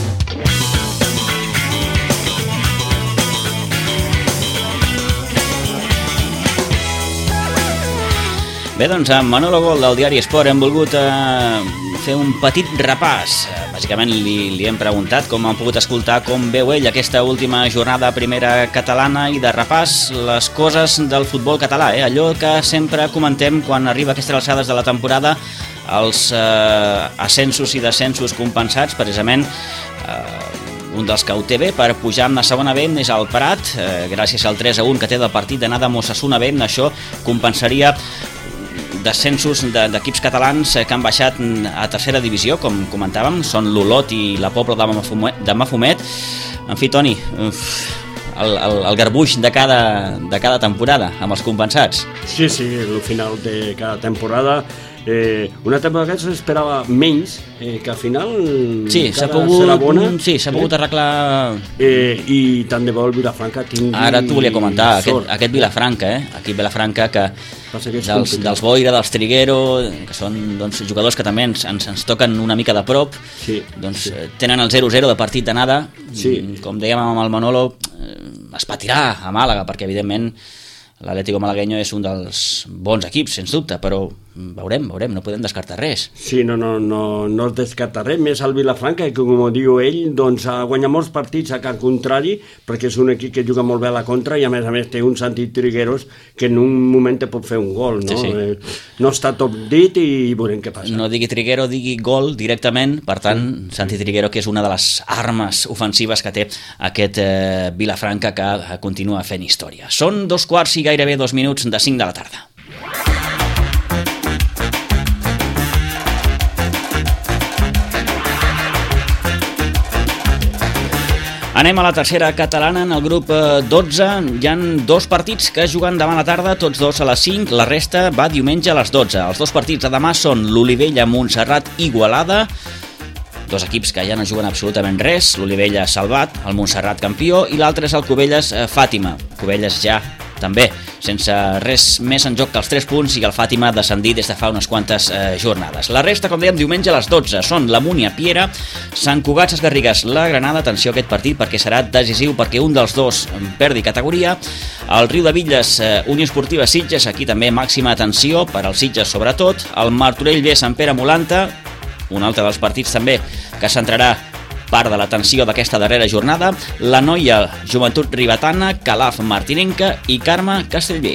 Bé, doncs amb Manolo Gol del Diari Esport hem volgut fer un petit repàs. Bàsicament li hem preguntat com han pogut escoltar, com veu ell aquesta última jornada primera catalana, i de repàs les coses del futbol català, allò que sempre comentem quan arriba a aquestes alçades de la temporada, els ascensos i descensos compensats. Precisament un dels que ho té bé per pujar amb la segona B és el Prat, gràcies al 3-1 que té del partit d'anar amb Osasuna B. Això compensaria descensos d'equips catalans que han baixat a tercera divisió, com comentàvem, són l'Olot i la Pobla de Mafumet. En fi, Toni, el garbuix de cada temporada amb els compensats. Sí, el final de cada temporada una temporada que s'esperava menys, que al final s'ha pogut arreglar. I tant de bo el Vilafranca tingui... Ara t'ho volia comentar, aquest Vilafranca, aquí Vilafranca que dels Boira, dels Triguero, que són jugadors que també ens toquen una mica de prop, tenen el 0-0 de partit d'anada, com dèiem amb el Manolo, es patirà a Màlaga, perquè evidentment l'Atlético Malagueño és un dels bons equips, sens dubte, però veurem, no podem descartar res. Sí, no es descarta res, més el Vilafranca, que com diu ell, doncs ha guanyat molts partits a Can Contrari, perquè és un equip que juga molt bé a la contra i a més té un Santi Trigueros que en un moment te pot fer un gol, no? Sí. No està tot dit i veurem què passa. No digui Triguero, digui gol directament, per tant, Santi Triguero, que és una de les armes ofensives que té aquest Vilafranca que continua fent història. Són 2:15 i gairebé 2 minuts de 5 de la tarda. Anem a la tercera catalana, en el grup 12. Hi ha 2 partits que juguen demà a la tarda, tots 2 a les 5, la resta va diumenge a les 12. Els 2 partits de demà són l'Olivella, Montserrat, Igualada, 2 equips que ja no juguen absolutament res, l'Olivella salvat, el Montserrat campió, i l'altre és el Cubelles Fàtima. Cubelles ja també sense res més en joc que els 3 punts i el Fàtima descendit des de fa unes quantes jornades. La resta, com dèiem, diumenge a les 12 són la Múnia Piera, Sant Cugat Ses Garrigues, la Granada. Atenció a aquest partit perquè serà decisiu perquè un dels dos perdi categoria. El Riu de Villes, Unió Esportiva Sitges, aquí també màxima atenció per als Sitges sobretot. El Martorell B, Sant Pere Molanta, un altre dels partits també que centrarà part de l'atenció d'aquesta darrera jornada, la Noia Joventut Ribetana, Calaf Martinenca i Carme Castellví.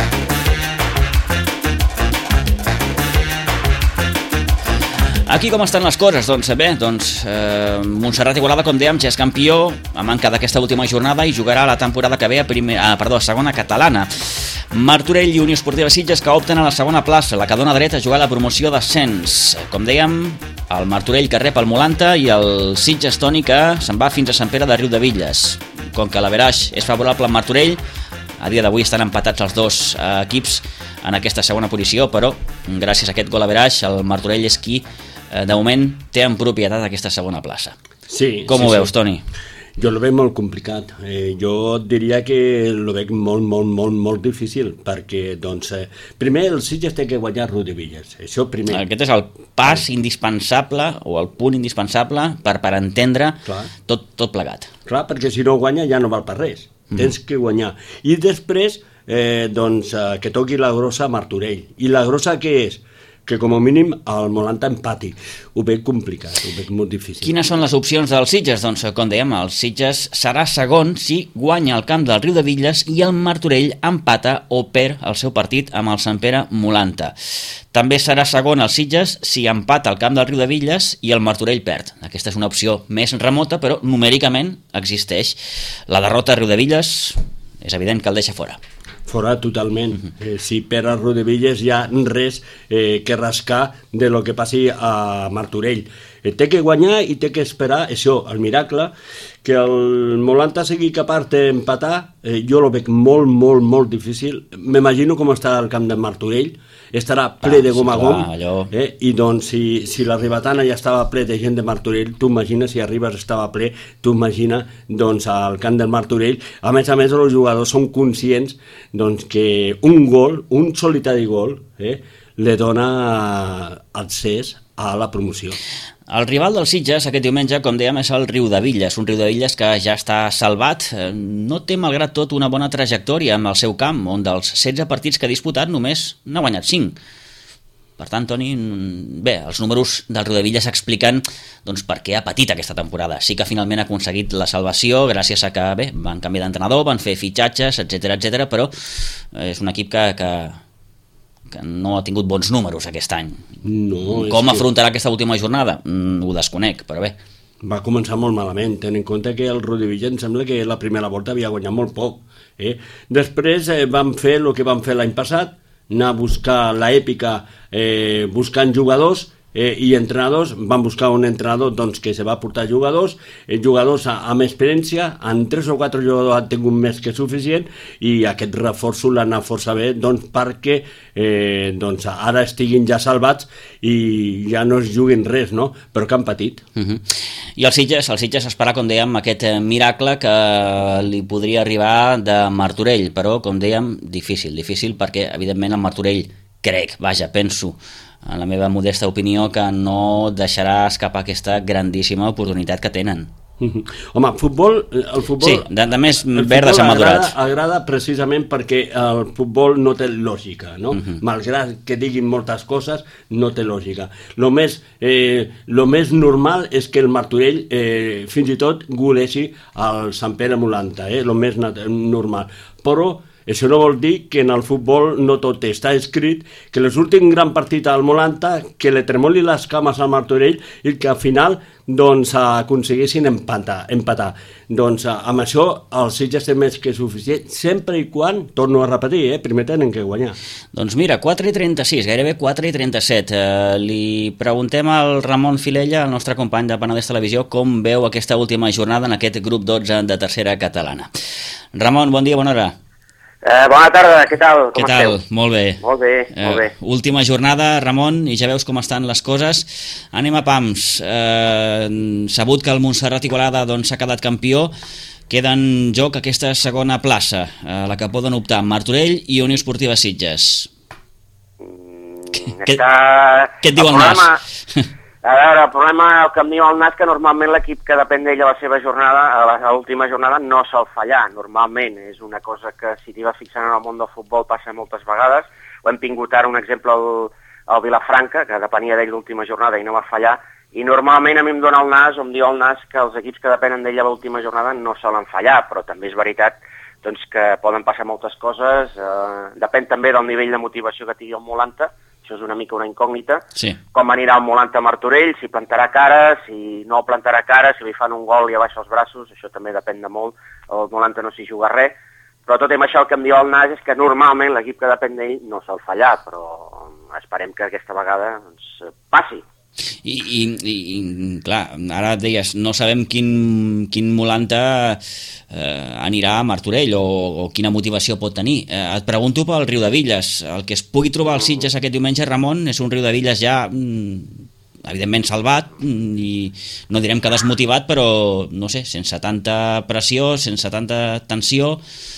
Aquí com estan les coses? Doncs bé, Montserrat Igualada, com dèiem, ja és campió a manca d'aquesta última jornada i jugarà la temporada que ve a segona catalana. Martorell i Unió Esportiva Sitges que opten a la segona plaça, la que dona dret a jugar a la promoció d'ascens. Com dèiem, el Martorell que rep el Molanta i el Sitges Toni que se'n va fins a Sant Pere de Riu de Villes. Com que l'averaix és favorable al Martorell, a dia d'avui estan empatats els 2 equips en aquesta segona posició, però gràcies a aquest gol averaix el Martorell és qui de moment té en propietat aquesta segona plaça. Sí, com ho veus, Toni? Jo lo veig molt complicat. Jo diria que lo veig molt difícil, perquè, primer el Sitges té que guanyar Riu de Villes, això primer. Aquest és el pas indispensable, o el punt indispensable per entendre tot plegat. Clar, perquè si no guanya ja no val per res, tens que guanyar. I després, que toqui la grossa Martorell. I la grossa què és? Que com a mínim el Molanta empati. Ho veig complicat, ho veig molt difícil. Quines són les opcions dels Sitges? Doncs, com dèiem, el Sitges serà segon si guanya el camp del Riu de Villes i el Martorell empata o perd el seu partit amb el Sant Pere Molanta. També serà segon el Sitges si empata el camp del Riu de Villes i el Martorell perd. Aquesta és una opció més remota, però numèricament existeix. La derrota a Riu de Villes és evident que el deixa fora. Fora totalment. Si per a Riu de Villes hi ha res que rascar de lo que passi a Martorell. Té que guanyar i té que esperar, això, el miracle, que el Molanta sigui capaç d'empatar, jo lo veig molt difícil. M'imagino com estarà el camp del Martorell, estarà ple de gom a gom, i doncs si la Ribetana ja estava ple de gent de Martorell, tu imagina si Arribas estava ple, tu imagina doncs al camp del Martorell. A més, els jugadors són conscients doncs, que un gol, un solitari gol, li dona accés a la promoció. El rival dels Sitges aquest diumenge, com dèiem, és el Riu de Villes, un Riu de Villes que ja està salvat. No té, malgrat tot, una bona trajectòria amb el seu camp, on dels 16 partits que ha disputat només n'ha guanyat 5. Per tant, Toni, bé, els números del Riu de Villes expliquen doncs, per què ha patit aquesta temporada. Sí que finalment ha aconseguit la salvació gràcies a que van canviar d'entrenador, van fer fitxatges, etc, però és un equip que no ha tingut bons números aquest any. No, com afrontarà aquesta última jornada? Ho desconec, però bé. Va començar molt malament, tenint en compte que el Riu de Villes em sembla que la primera volta havia guanyat molt poc. Després van fer el que van fer l'any passat, anar a buscar l'èpica buscant jugadors i entrenadors, van buscar un entrenador doncs, que se va portar jugadors amb experiència, en 3 o 4 jugadors han tingut més que suficient i aquest reforço l'han anat força bé doncs, perquè doncs, ara estiguin ja salvats i ja no es juguin res, no? Però que han patit. I el Sitges espera, com dèiem, aquest miracle que li podria arribar de Martorell, però, com dèiem, difícil perquè, evidentment, el Martorell penso, en la meva modesta opinió, que no deixarà escapar aquesta grandíssima oportunitat que tenen. Home, el futbol... Sí, de més verdes han madurat. Agrada precisament perquè el futbol no té lògica, no? Malgrat que diguin moltes coses, no té lògica. Lo més normal és que el Martorell fins i tot goleixi el Sant Pere Molanta, lo més normal. Però això no vol dir que en el futbol no tot està escrit, que l'últim gran partit al Molanta, que li tremoli les cames al Martorell i que al final doncs, aconseguissin empatar. Doncs amb això el Sitges té més que suficient, sempre i quan, torno a repetir, primer tenen que guanyar. Doncs mira, 4:36, gairebé 4:37. Li preguntem al Ramon Filella, el nostre company de Penedès Televisió, com veu aquesta última jornada en aquest grup 12 de tercera catalana. Ramon, bon dia, bona hora. Bona tarda, què tal? Com esteu? Molt bé. Molt bé. Última jornada, Ramon, i ja veus com estan les coses. Anem a pams. Sabut que el Montserrat Igualada s'ha quedat campió, queda en joc aquesta segona plaça, la que poden optar Martorell i Unió Esportiva Sitges. Què et diu el Nas? A veure, el problema el que em diu el Nas que normalment l'equip que depèn d'ell a la seva jornada, a l'última jornada, no sol fallar. Normalment és una cosa que si t'hi vas fixant en el món del futbol passa moltes vegades. Ho hem tingut ara un exemple al Vilafranca, que depenia d'ell l'última jornada i no va fallar. I normalment a mi em dona el Nas, o em diu el Nas, que els equips que depenen d'ell a l'última jornada no solen fallar, però també és veritat doncs, que poden passar moltes coses. Depèn també del nivell de motivació que tingui el Molanta. Això és una mica una incògnita. Sí. Com anirà el Molanta a Martorell, si plantarà cara, si no plantarà cara, si li fan un gol i abaixa els braços, això també depèn de molt. El Molanta no s'hi juga res. Però tot i amb això el que em diu el Nas és que normalment l'equip que depèn d'ell no sol fallar, però esperem que aquesta vegada passi. I clar, ara deies, no sabem quin Molanta anirà a Martorell o quina motivació pot tenir. Et pregunto pel Riudevilles. El que es pugui trobar als Sitges aquest diumenge, Ramon, és un Riudevilles ja evidentment salvat i no direm que desmotivat, però no sé, sense tanta pressió, sense tanta tensió.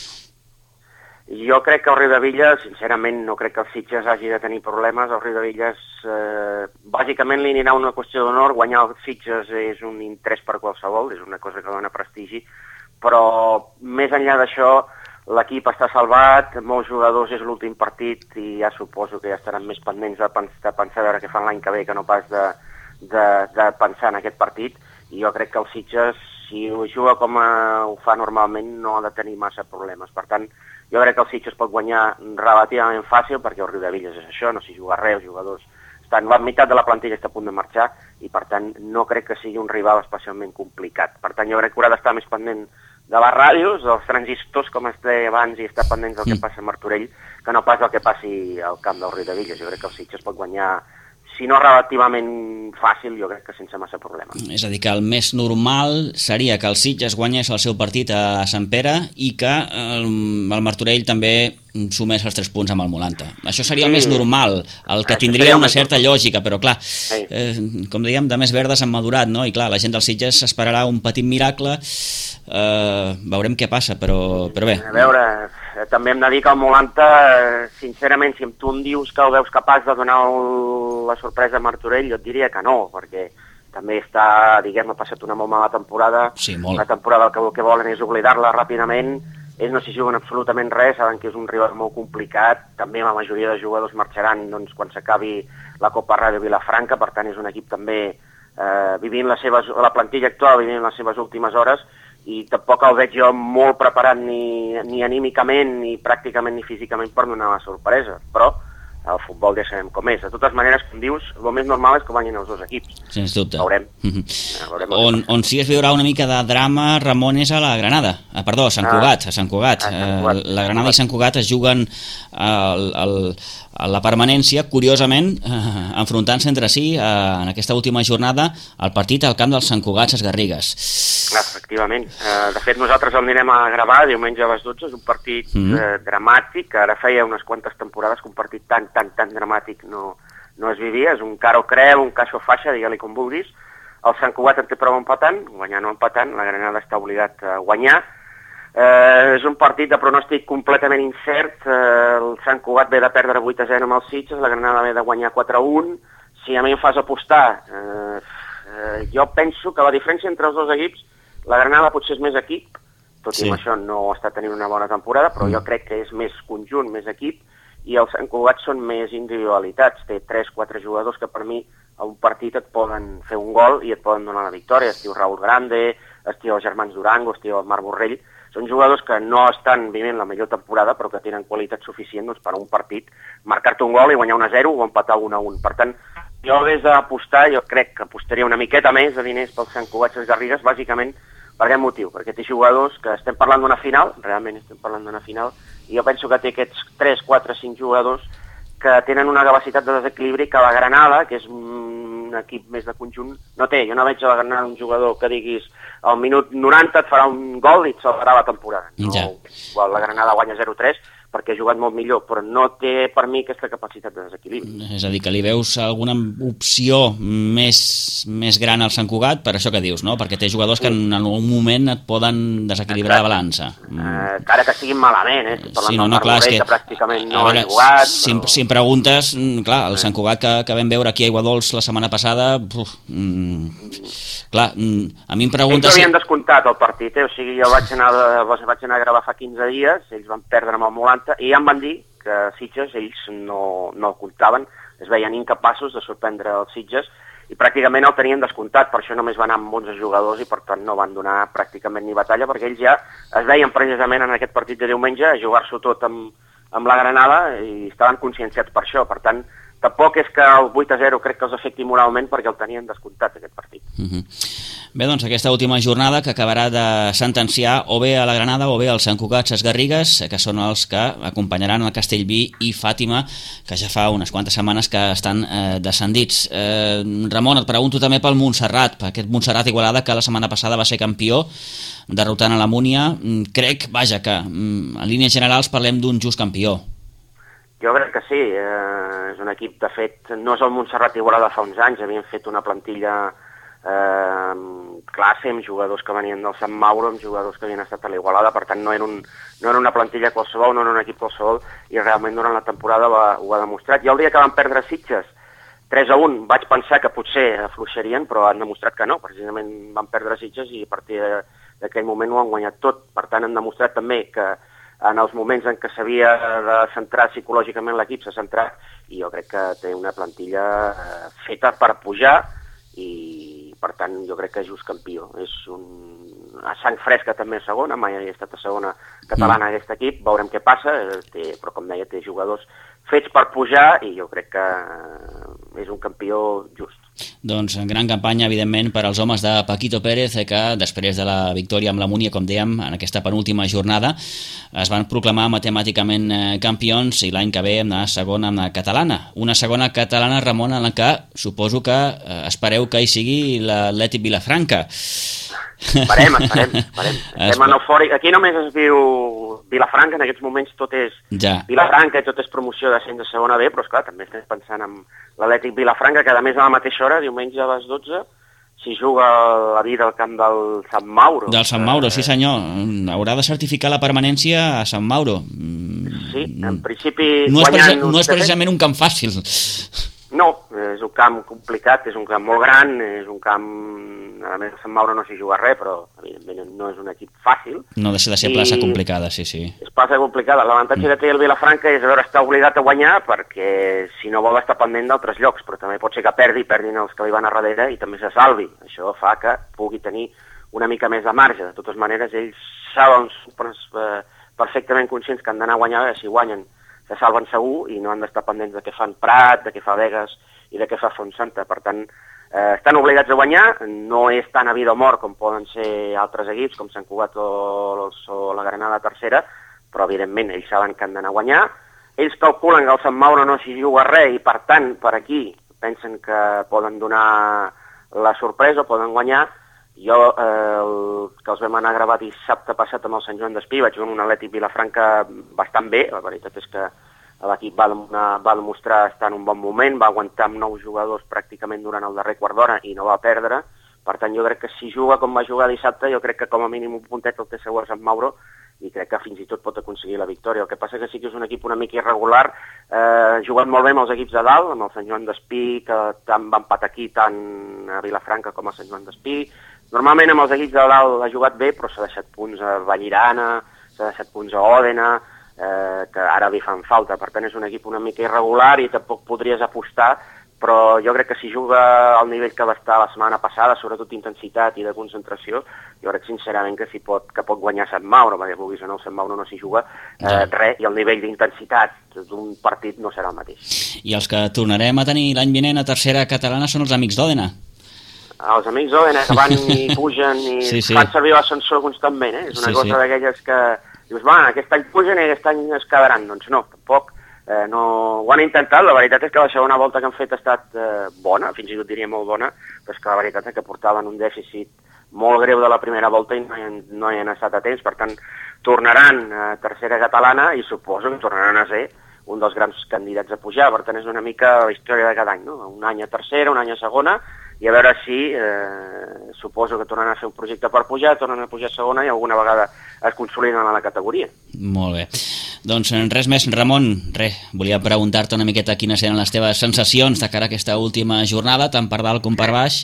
Jo crec que el Riudevilles, sincerament, no crec que el Sitges hagi de tenir problemes. El Riudevilles, bàsicament, li anirà una qüestió d'honor. Guanyar el Sitges és un interès per qualsevol, és una cosa que dona prestigi, però més enllà d'això, l'equip està salvat, molts jugadors és l'últim partit i ja suposo que ja estaran més pendents de pensar a veure què fan l'any que ve que no pas de pensar en aquest partit. I jo crec que el Sitges, si ho juga com ho fa normalment, no ha de tenir massa problemes. Per tant, jo crec que el Sitges pot guanyar relativament fàcil, perquè el Riudevilles és això, no s'hi juga res, els jugadors estan, la meitat de la plantilla està a punt de marxar, i per tant no crec que sigui un rival especialment complicat. Per tant, jo crec que haurà d'estar més pendent de les ràdios, dels transistors, com es deia abans, i estar pendents del que passa a Martorell, que no pas el que passi al camp del Riudevilles. Jo crec que el Sitges pot guanyar, si no relativament fàcil, jo crec que sense massa problema. És a dir, que el més normal seria que el Sitges guanyés el seu partit a Sant Pere i que el Martorell també sumés els 3 punts amb el Molanta. Això seria el més normal, el que tindria una certa lògica, però clar, com dèiem, de més verdes han madurat, no? I clar, la gent del Sitges esperarà un petit miracle, veurem què passa, però bé. A veure, també hem de dir que el Molanta, sincerament, si tu em dius que el veus capaç de donar la sorpresa a Martorell, jo et diria que no, perquè també està, diguem, ha passat una molt mala temporada. Sí, molt. Una temporada el que volen és oblidar-la ràpidament, ells no s'hi juguen absolutament res, saben que és un rival molt complicat, també la majoria de jugadors marxaran quan s'acabi la Copa Ràdio Vilafranca, per tant és un equip també vivint la plantilla actual, vivint les seves últimes hores, i tampoc el veig jo molt preparat ni anímicament, ni pràcticament ni físicament per donar la sorpresa, però el futbol ja sabem com és. De totes maneres, com dius, el més normal és que guanyin els dos equips. Sens dubte. Veurem. On sí es viurà una mica de drama, Ramon, és a la Granada. Perdó, a Sant Cugat. La Granada i Sant Cugat es juguen a la permanència, curiosament, enfrontant-se entre si en aquesta última jornada el partit al camp del Sant Cugat Sesgarrigues. Efectivament. De fet, nosaltres el anirem a gravar diumenge a les 12. És un partit dramàtic. Ara feia unes quantes temporades que un partit tan dramàtic no es vivia. És un caro creu, un caixo faixa, digue-li com vulguis. El Sant Cugat en té prou empatant, guanyant o empatant, la Granada està obligat a guanyar. És un partit de pronòstic completament incert. El Sant Cugat ve de perdre 8-0 amb els Sitges, la Granada ve de guanyar 4-1. Si a mi em fas apostar, jo penso que la diferència entre els dos equips, la Granada potser és més equip, tot i amb això no està tenint una bona temporada, però jo crec que és més conjunt, més equip, i els Sant Cugat són més individualitats. Té 3-4 jugadors que per mi a un partit et poden fer un gol i et poden donar la victòria. Estiu Raúl Grande, estiu els germans Durango, estiu el Marc Borrell. Són jugadors que no estan vivint la millor temporada, però que tenen qualitat suficient per a un partit marcar-te un gol i guanyar 1-0 o empatar 1-1. Per tant, jo des d'apostar, jo crec que apostaria una miqueta més de diners pel Sant Cugat Sesgarrigues, bàsicament per aquest motiu, perquè té jugadors que estem parlant d'una final, realment estem parlant d'una final, i jo penso que té aquests 3, 4, 5 jugadors que tenen una capacitat de desequilibri que la Granada, que és un equip més de conjunt, no té. Jo no veig a la Granada un jugador que diguis al minut 90 et farà un gol i et salvarà la temporada. No, la Granada guanya 0-3 perquè ha jugat molt millor, però no té per mi aquesta capacitat de desequilibri. És a dir, que li veus alguna opció més gran al Sant Cugat per això que dius, no? Perquè té jugadors que en algun moment et poden desequilibrar la balança. Encara que siguin malament, Sí, no, clar, és que pràcticament no ha jugat. Si em preguntes, clar, el Sant Cugat que vam veure aquí a Aiguadols la setmana passada, clar, a mi em preguntes... Ells havien descomptat el partit, o sigui, jo vaig anar a gravar fa 15 dies, ells van perdre amb el Molanta, i ja em van dir que Sitges ells no el comptaven, es veien incapaços de sorprendre els Sitges i pràcticament el tenien descomptat, per això només van anar amb 11 jugadors i per tant no van donar pràcticament ni batalla, perquè ells ja es veien precisament en aquest partit de diumenge a jugar-s'ho tot amb la Granada i estaven conscienciats per això. Per tant, tampoc és que el 8-0 crec que els afecti moralment perquè el tenien descomptat aquest partit. Bé, doncs aquesta última jornada que acabarà de sentenciar o bé a la Granada o bé al Sant Cugat Sesgarrigues, que són els que acompanyaran el Castellví i Fàtima, que ja fa unes quantes setmanes que estan descendits. Ramon, et pregunto també pel Montserrat, per aquest Montserrat Igualada que la setmana passada va ser campió, derrotant a la Múnia. Crec, vaja, que en línies generals parlem d'un just campió. Jo crec que sí, és un equip, de fet, no és el Montserrat Igualada fa uns anys, havien fet una plantilla classe, amb jugadors que venien del Sant Mauro, amb jugadors que havien estat a l'Igualada, per tant no era una plantilla qualsevol, no era un equip qualsevol, i realment durant la temporada ho ha demostrat. I el dia que van perdre Sitges 3-1 vaig pensar que potser afluixarien, però han demostrat que no, precisament van perdre Sitges i a partir d'aquell moment ho han guanyat tot. Per tant, han demostrat també que en els moments en què s'havia de centrar psicològicament l'equip s'ha centrat, i jo crec que té una plantilla feta per pujar i per tant jo crec que és just campió. És a sang fresca també a segona, mai havia estat a segona catalana aquest equip, veurem què passa, però com deia té jugadors fets per pujar i jo crec que és un campió just. Doncs gran campanya, evidentment, per als homes de Paquito Pérez, que després de la victòria amb la Múnia, com dèiem, en aquesta penúltima jornada, es van proclamar matemàticament campions i l'any que ve hem d'anar segona amb la catalana. Una segona catalana, Ramon, en la que suposo que espereu que hi sigui l'Atlètic Vilafranca. Esperem. Estem en eufòric. Aquí només es viu Vilafranca, en aquests moments tot és Vilafranca i tot és promoció d'ascens de segona B, però esclar, també estem pensant en l'Atlètic Vilafranca, que a més a la mateixa hora, diumenge a les 12, s'hi juga la vida al camp del Sant Mauro. Del Sant Mauro, sí senyor. Haurà de certificar la permanència a Sant Mauro. Sí, en principi... No és precisament un camp fàcil. No, és un camp complicat, és un camp molt gran, és un camp... A més, a Sant Mauro no s'hi juga res, però evidentment no és un equip fàcil. No deixa de ser plaça complicada, sí. És plaça complicada. L'avantatge que té el Vilafranca és estar obligat a guanyar, perquè si no vol estar pendent d'altres llocs, però també pot ser que perdin els que li van a darrere i també se salvi. Això fa que pugui tenir una mica més de marge. De totes maneres, ells saben perfectament conscients que han d'anar a guanyar, si guanyen se salven segur i no han d'estar pendents de què fan Prat, de què fa Begues i de què fa Fontsanta. Per tant, estan obligats a guanyar, no és tan a vida o mort com poden ser altres equips, com Sant Cugat o la Granada tercera, però evidentment ells saben que han d'anar a guanyar. Ells calculen que el Sant Mauro no s'hi juga res i per tant per aquí pensen que poden donar la sorpresa, poden guanyar. Jo, que els vam anar a gravar dissabte passat amb el Sant Joan d'Espí, vaig veure un Atlètic Vilafranca bastant bé, la veritat és que l'equip va demostrar estar en un bon moment, va aguantar amb 9 jugadors pràcticament durant el darrer quart d'hora i no va perdre. Per tant, jo crec que si juga com va jugar dissabte, jo crec que com a mínim un puntet el té segur a Sant Mauro i crec que fins i tot pot aconseguir la victòria. El que passa que sí que és un equip una mica irregular, jugant molt bé amb els equips de dalt, amb el Sant Joan d'Espí, que tant va empatar aquí tant a Vilafranca com a Sant Joan d'Espí. Normalment amb els equips de dalt ha jugat bé, però s'ha deixat punts a Vallirana, s'ha deixat punts a Òdena, que ara li fan falta. Per tant, és un equip una mica irregular i tampoc podries apostar, però jo crec que si juga al nivell que va estar la setmana passada, sobretot d'intensitat i de concentració, jo crec sincerament que pot guanyar Sant Mauro, perquè vulguis o no, Sant Mauro no s'hi juga res, i el nivell d'intensitat d'un partit no serà el mateix. I els que tornarem a tenir l'any vinent a tercera catalana són els amics d'Òdena. Els amics d'Òdena, que van i pugen i fan servir l'ascensor constantment, és una cosa d'aquelles que dius, aquest any pugen i aquest any es quedaran. Doncs no, tampoc. Ho han intentat, la veritat és que la segona volta que han fet ha estat bona, fins i tot diria molt bona, però és que la veritat és que portaven un dèficit molt greu de la primera volta i no hi han estat a temps. Per tant, tornaran a tercera catalana i suposo que tornaran a ser un dels grans candidats a pujar. Per tant, és una mica la història de cada any, no? Un any a tercera, un any a segona, i a veure si suposo que tornen a fer un projecte per pujar, tornen a pujar a segona i alguna vegada es consoliden a la categoria. Molt bé. Doncs res més, Ramon, volia preguntar-te una miqueta quines eren les teves sensacions de cara a aquesta última jornada, tant per dalt com per baix,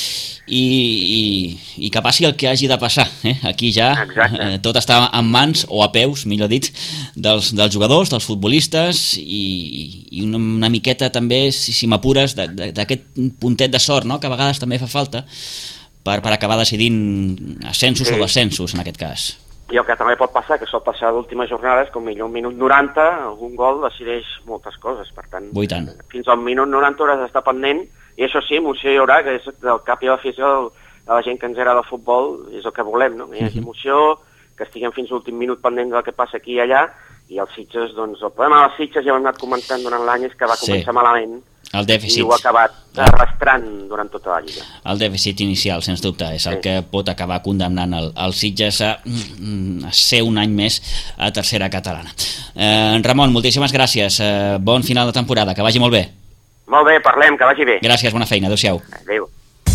i que passi el que hagi de passar. Aquí ja tot està en mans, o a peus, millor dit, dels jugadors, dels futbolistes, i una miqueta també, si m'apures, d'aquest puntet de sort, no?, que a vegades també fa falta per acabar decidint ascensos o descensos, en aquest cas. I el que també pot passar, que sol passar a l'última jornada, és que millor un minut 90, algun gol decideix moltes coses. Per tant, fins al minut 90 hauràs d'estar pendent, i això sí, emoció hi haurà, que és del cap i a l'afició de la gent que ens agrada el futbol, és el que volem, no? Que hi hagi emoció, que estiguem fins a l'últim minut pendent del que passa aquí i allà, i els Sitges, doncs el problema dels Sitges, ja ho hem anat comentant durant l'any, és que va començar malament, el dèficit, i ho ha acabat arrastrant durant tota la lliga. El dèficit inicial, sens dubte, és el que pot acabar condemnant els Sitges a ser un any més a tercera catalana. Ramon, moltíssimes gràcies, bon final de temporada, que vagi molt bé. Molt bé, parlem, que vagi bé. Gràcies, bona feina, adéu-siau. Adéu.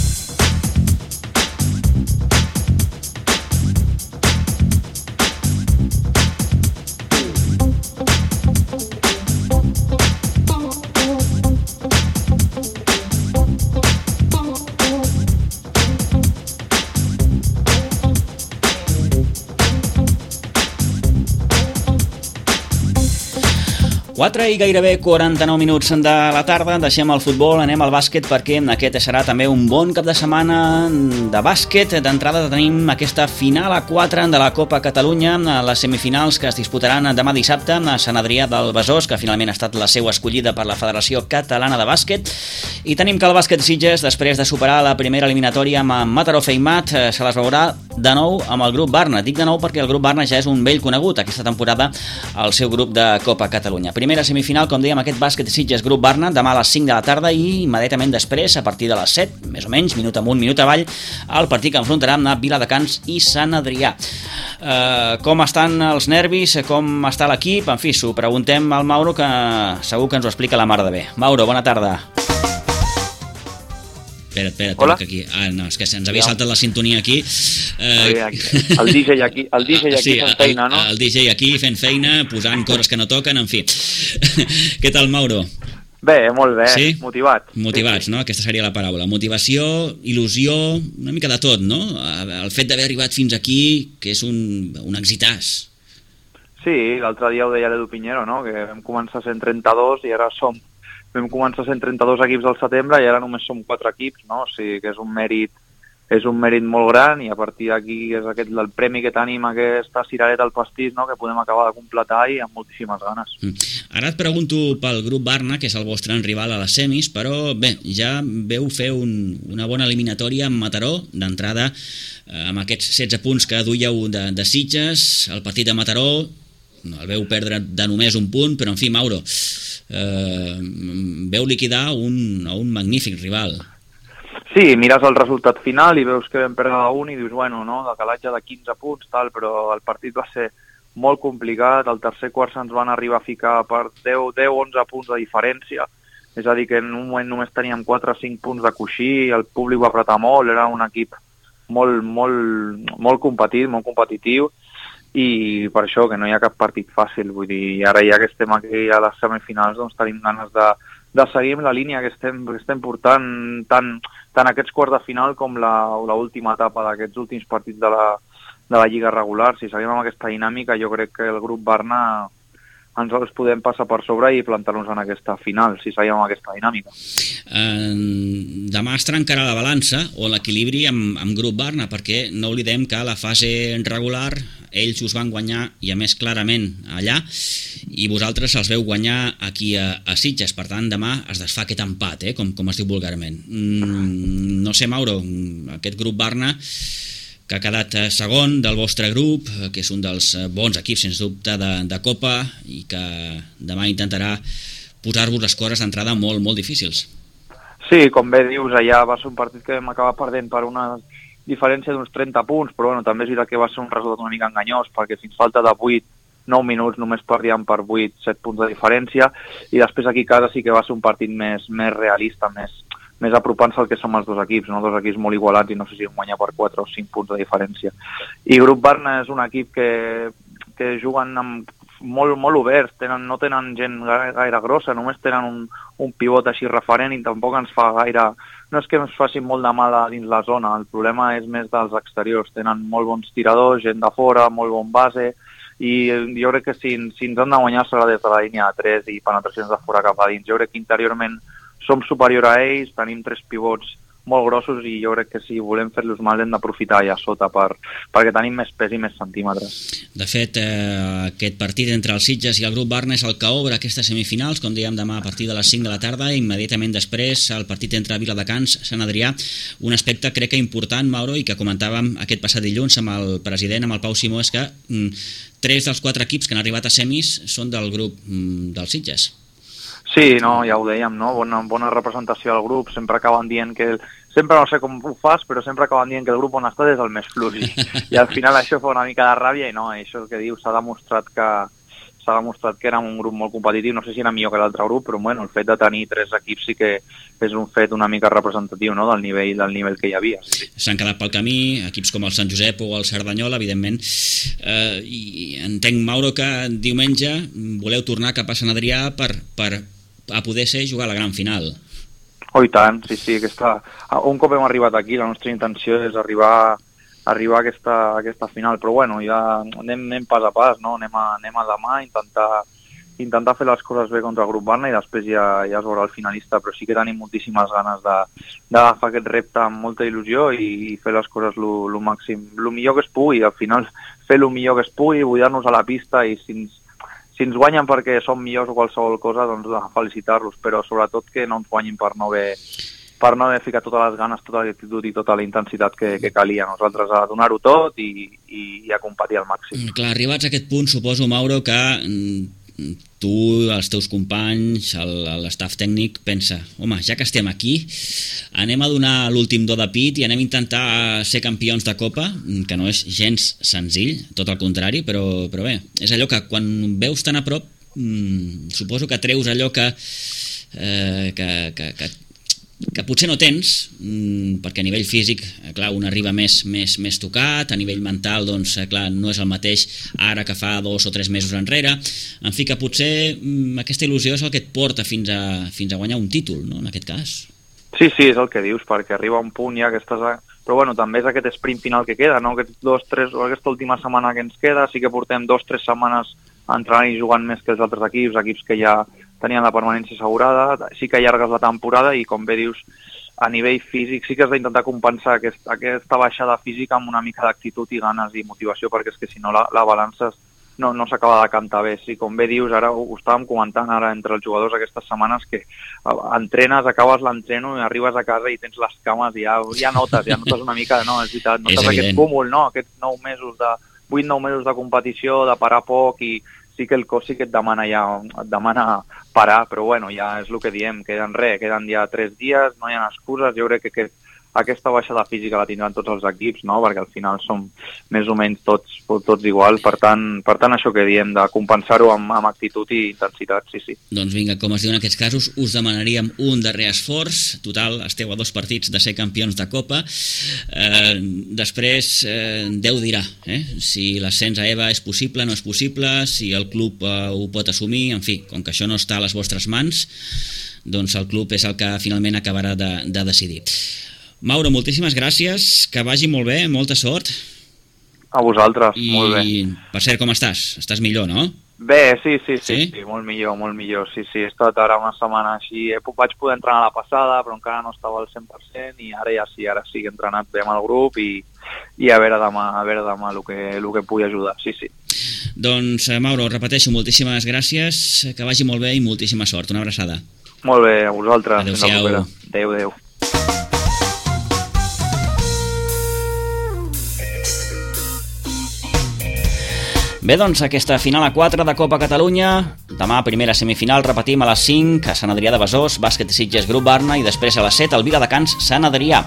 I gairebé 49 minuts de la tarda, deixem el futbol, anem al bàsquet, perquè aquest serà també un bon cap de setmana de bàsquet. D'entrada tenim aquesta final a 4 de la Copa Catalunya, les semifinals que es disputaran demà dissabte a Sant Adrià del Besòs, que finalment ha estat la seu escollida per la Federació Catalana de Bàsquet. I tenim que el bàsquet Sitges, després de superar la primera eliminatòria amb Mataró Feimat, se les veurà de nou amb el grup Barna. Dic de nou perquè el grup Barna ja és un vell conegut aquesta temporada al seu grup de Copa Catalunya. Primera semifinal, com dèiem, aquest bàsquet Sitges Grup Barna, demà a les 5 de la tarda, i immediatament després, a partir de les 7, més o menys, minut amunt, minut avall, el partit que enfrontarà amb Viladecans i Sant Adrià. Com estan els nervis, com està l'equip? En fi, s'ho preguntem al Mauro, que segur que ens ho explica la mar de bé. Mauro, bona tarda. Espera't, hola? Que aquí... no, és que se'ns havia saltat la sintonia aquí. El DJ aquí fent feina, no? El DJ aquí fent feina, posant coses que no toquen, en fi. Què tal, Mauro? Bé, molt bé, sí? Motivats, sí. No? Aquesta seria la paraula. Motivació, il·lusió, una mica de tot, no? El fet d'haver arribat fins aquí, que és un exitàs. Sí, l'altre dia ho deia l'Edu Piñero, no? Que vam començar sent 32 i ara vam començar sent 32 equips al setembre i ara només som 4 equips, no? O sigui que és un mèrit és un mèrit molt gran, i a partir d'aquí és el premi que tenim, aquesta cirereta al pastís, no?, que podem acabar de completar i amb moltíssimes ganes. Ara et pregunto pel grup Barna, que és el vostre rival a les semis, però bé, ja veu fer una bona eliminatòria amb Mataró, d'entrada amb aquests 16 punts que duieu de Sitges. El partit de Mataró el veu perdre de només un punt, però en fi, Mauro, veu liquidar un magnífic rival. Sí, mires el resultat final i veus que vam perdre un i dius, bueno, no, de calatge de 15 punts, tal, però el partit va ser molt complicat. Al tercer quart se'ns van arribar a ficar per 10-11 punts de diferència, és a dir, que en un moment només teníem 4 o 5 punts de coixí, el públic va apretar molt, era un equip molt competitiu, i per això que no hi ha cap partit fàcil, vull dir, i ara ja que estem aquí a les semifinals, doncs tenim ganes de seguir amb la línia que estem portant tant aquests quarts de final com l'última etapa d'aquests últims partits de la Lliga regular. Si seguim amb aquesta dinàmica, jo crec que el grup Barna ens els podem passar per sobre i plantar-nos en aquesta final, si seguim amb aquesta dinàmica. Demà es trencarà la balança o l'equilibri amb grup Barna, perquè no oblidem que a la fase regular ells us van guanyar, i a més clarament allà, i vosaltres els veu guanyar aquí a Sitges. Per tant, demà es desfà aquest empat, com es diu vulgarment. No sé, Mauro, aquest grup Barna, que ha quedat segon del vostre grup, que és un dels bons equips, sens dubte, de Copa, i que demà intentarà posar-vos les coses d'entrada molt, molt difícils. Sí, com bé dius, allà va ser un partit que vam acabar perdent per una diferència d'uns 30 punts, però bueno, també és veritat que va ser un resultat una mica enganyós, perquè fins falta de 8-9 minuts només perdíem per 8-7 punts de diferència, i després aquí a casa sí que va ser un partit més realista, més apropant-se al que som els dos equips, no? Dos equips molt igualats i no sé si hem guanyat per 4 o 5 punts de diferència. I Grup Barna és un equip que juguen molt oberts, no tenen gent gaire grossa, només tenen un pivot així referent i tampoc ens fa gaire... No és que ens facin molt de mal dins la zona, el problema és més dels exteriors, tenen molt bons tiradors, gent de fora, molt bon base, i jo crec que si ens han de guanyar serà des de la línia de 3 i penetracions de fora cap a dins. Jo crec que interiorment som superior a ells, tenim 3 pivots molt grossos i jo crec que si volem fer-los mal hem d'aprofitar allà sota perquè tenim més pes i més centímetres. De fet, aquest partit entre els Sitges i el grup Barna és el que obre aquestes semifinals, com dèiem, demà a partir de les 5 de la tarda, i immediatament després el partit entre Viladecans i Sant Adrià. Un aspecte crec que important, Mauro, i que comentàvem aquest passat dilluns amb el president, amb el Pau Simó, és que 3 dels 4 equips que han arribat a semis són del grup dels Sitges. Sí, no, ja ho dèiem, no? Bona representació del grup, sempre acaben dient que... Sempre no sé com ho fas, però sempre acaben dient que el grup on estàs és el més fluix, i al final això fa una mica de ràbia, i no, això és el que diu, s'ha demostrat que era un grup molt competitiu, no sé si era millor que l'altre grup, però bueno, el fet de tenir 3 equips sí que és un fet una mica representatiu, no?, del nivell que hi havia. Sí. S'han quedat pel camí equips com el Sant Josep o el Cerdanyola, evidentment, i entenc, Mauro, que diumenge voleu tornar cap a Sant Adrià per a poder jugar a la gran final. Oh, i tant, sí, un cop hem arribat aquí, la nostra intenció és arribar a aquesta final, però bueno, ja anem pas a pas, no? Anem a demà, intentar fer les coses bé contra el grup Barna i després ja es veurà el finalista, però sí que tenim moltíssimes ganes d'agafar aquest repte amb molta il·lusió i fer les coses lo màxim, lo millor que es pugui, al final fer lo millor que es pugui, buidar-nos a la pista, i si ens guanyen perquè som millors o qualsevol cosa, doncs felicitar-los, però sobretot que no ens guanyin per no haver ficat totes les ganes, tota l'actitud i tota la intensitat que calia. Nosaltres a donar-ho tot i a competir al màxim. Clar, arribats a aquest punt, suposo, Mauro, que tu, els teus companys, l'estaf tècnic, pensa, home, ja que estem aquí, anem a donar l'últim do de pit i anem a intentar ser campions de Copa, que no és gens senzill, tot el contrari, però bé, és allò que quan veus tan a prop, suposo que treus allò que potser no tens, perquè a nivell físic, clar, un arriba més tocat, a nivell mental, doncs, clar, no és el mateix ara que fa 2 o 3 mesos enrere, en fi, que potser aquesta il·lusió és el que et porta fins a guanyar un títol, no?, en aquest cas. Sí, és el que dius, perquè arriba un punt ja que estàs... Però bueno, també és aquest sprint final que queda, no?, aquesta última setmana que ens queda, sí que portem 2 o 3 setmanes entrenant i jugant més que els altres equips que ja tenien la permanència assegurada, sí que allargues la temporada i, com bé dius, a nivell físic sí que has d'intentar compensar aquesta baixada física amb una mica d'actitud i ganes i motivació, perquè és que si no la balança no s'acaba de cantar bé. Sí, com bé dius, ara ho estàvem comentant ara entre els jugadors aquestes setmanes, que entrenes, acabes l'entreno i arribes a casa i tens les cames i ja notes una mica, no, és veritat, notes aquest cúmul, no? Aquests 8-9 mesos de competició, de parar poc, i sí que el cos sí que et demana parar, però bueno, ja és el que diem, queden ja 3 dies, no hi ha excuses. Jo crec que aquesta baixada física la tindran tots els equips, no? Perquè al final som més o menys tots igual, per tant això que diem, de compensar-ho amb actitud i intensitat, sí. Doncs vinga, com es diu en aquests casos, us demanaríem un darrer esforç. Total, esteu a 2 partits de ser campions de Copa. Després, Déu dirà, si l'ascens a EVA és possible, no és possible, si el club ho pot assumir, en fi, com que això no està a les vostres mans, doncs el club és el que finalment acabarà de decidir. Mauro, moltíssimes gràcies, que vagi molt bé, molta sort. A vosaltres, molt bé. I, per cert, com estàs? Estàs millor, no? Bé, sí, molt millor, sí. He estat ara una setmana així, vaig poder entrenar la passada, però encara no estava al 100%, i ara sí he entrenat bé amb el grup, i a veure demà el que pugui ajudar, sí. Doncs, Mauro, repeteixo, moltíssimes gràcies, que vagi molt bé i moltíssima sort. Una abraçada. Molt bé, a vosaltres. Adéu-siau. Adéu. Bé, doncs aquesta final a 4 de Copa Catalunya. Demà primera semifinal, repetim, a les 5 a Sant Adrià de Besòs, Bàsquet Sitges Grup Barna, i després a les 7 al Viladecans Sant Adrià.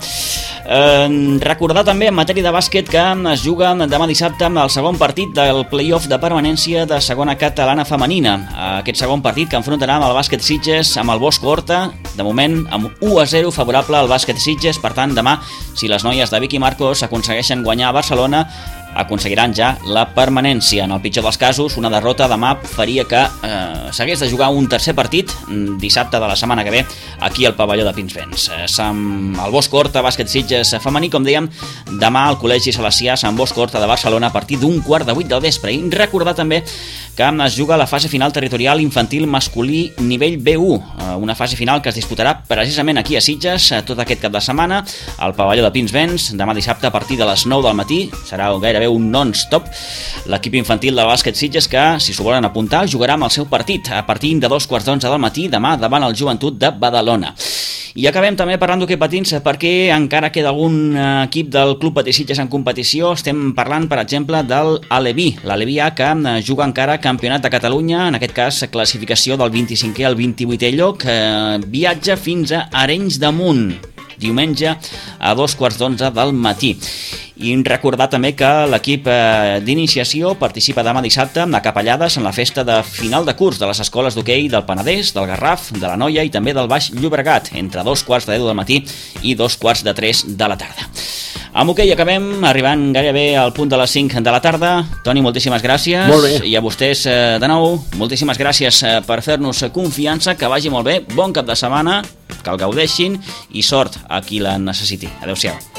Recordar també en matèria de bàsquet que es juga demà dissabte el segon partit del play-off de permanència de segona catalana femenina. Aquest segon partit que enfrontarà amb el Bàsquet Sitges amb el Bosch Horta, de moment amb 1-0 favorable al Bàsquet Sitges. Per tant, demà, si les noies de Vicky Marcos aconsegueixen guanyar a Barcelona, aconseguiran ja la permanència. En el pitjor dels casos, una derrota demà faria que s'hagués de jugar un tercer partit dissabte de la setmana que ve aquí al pavelló de Pinsbens. El Bosch Horta, Bàsquet Sitges femení, com dèiem, demà al Col·legi Salesià Sant Bosch Horta de Barcelona a partir d'7:15 del vespre. I recordar també que es juga la fase final territorial infantil masculí nivell B1, una fase final que es disputarà precisament aquí a Sitges tot aquest cap de setmana al pavelló de Pinsbens, demà dissabte a partir de les 9 del matí. Serà gairebé un non-stop. L'equip infantil del Bàsquet Sitges, que si s'ho volen apuntar, jugarà amb el seu partit a partir de 2:15 del matí demà davant el Joventut de Badalona. I acabem també parlant d'hoquei patins, perquè encara queda algun equip del Club Patí Sitges en competició. Estem parlant, per exemple, del Aleví, l'Aleví A, que juga encara Campionat de Catalunya, en aquest cas classificació del 25è al 28è lloc, viatja fins a Arenys de Munt, diumenge a 2:15 del matí. I recordar també que l'equip d'iniciació participa demà dissabte a Capellades en la festa de final de curs de les escoles d'hoquei del Penedès, del Garraf, de la Noia i també del Baix Llobregat, entre 2:15 del matí i 2:45 de la tarda. Amb hoquei acabem, arribant gairebé al punt de les 5 de la tarda. Toni, moltíssimes gràcies. Molt bé. I a vostès, de nou, moltíssimes gràcies per fer-nos confiança, que vagi molt bé, bon cap de setmana, que el gaudeixin i sort a qui la necessiti. Adéu-siau.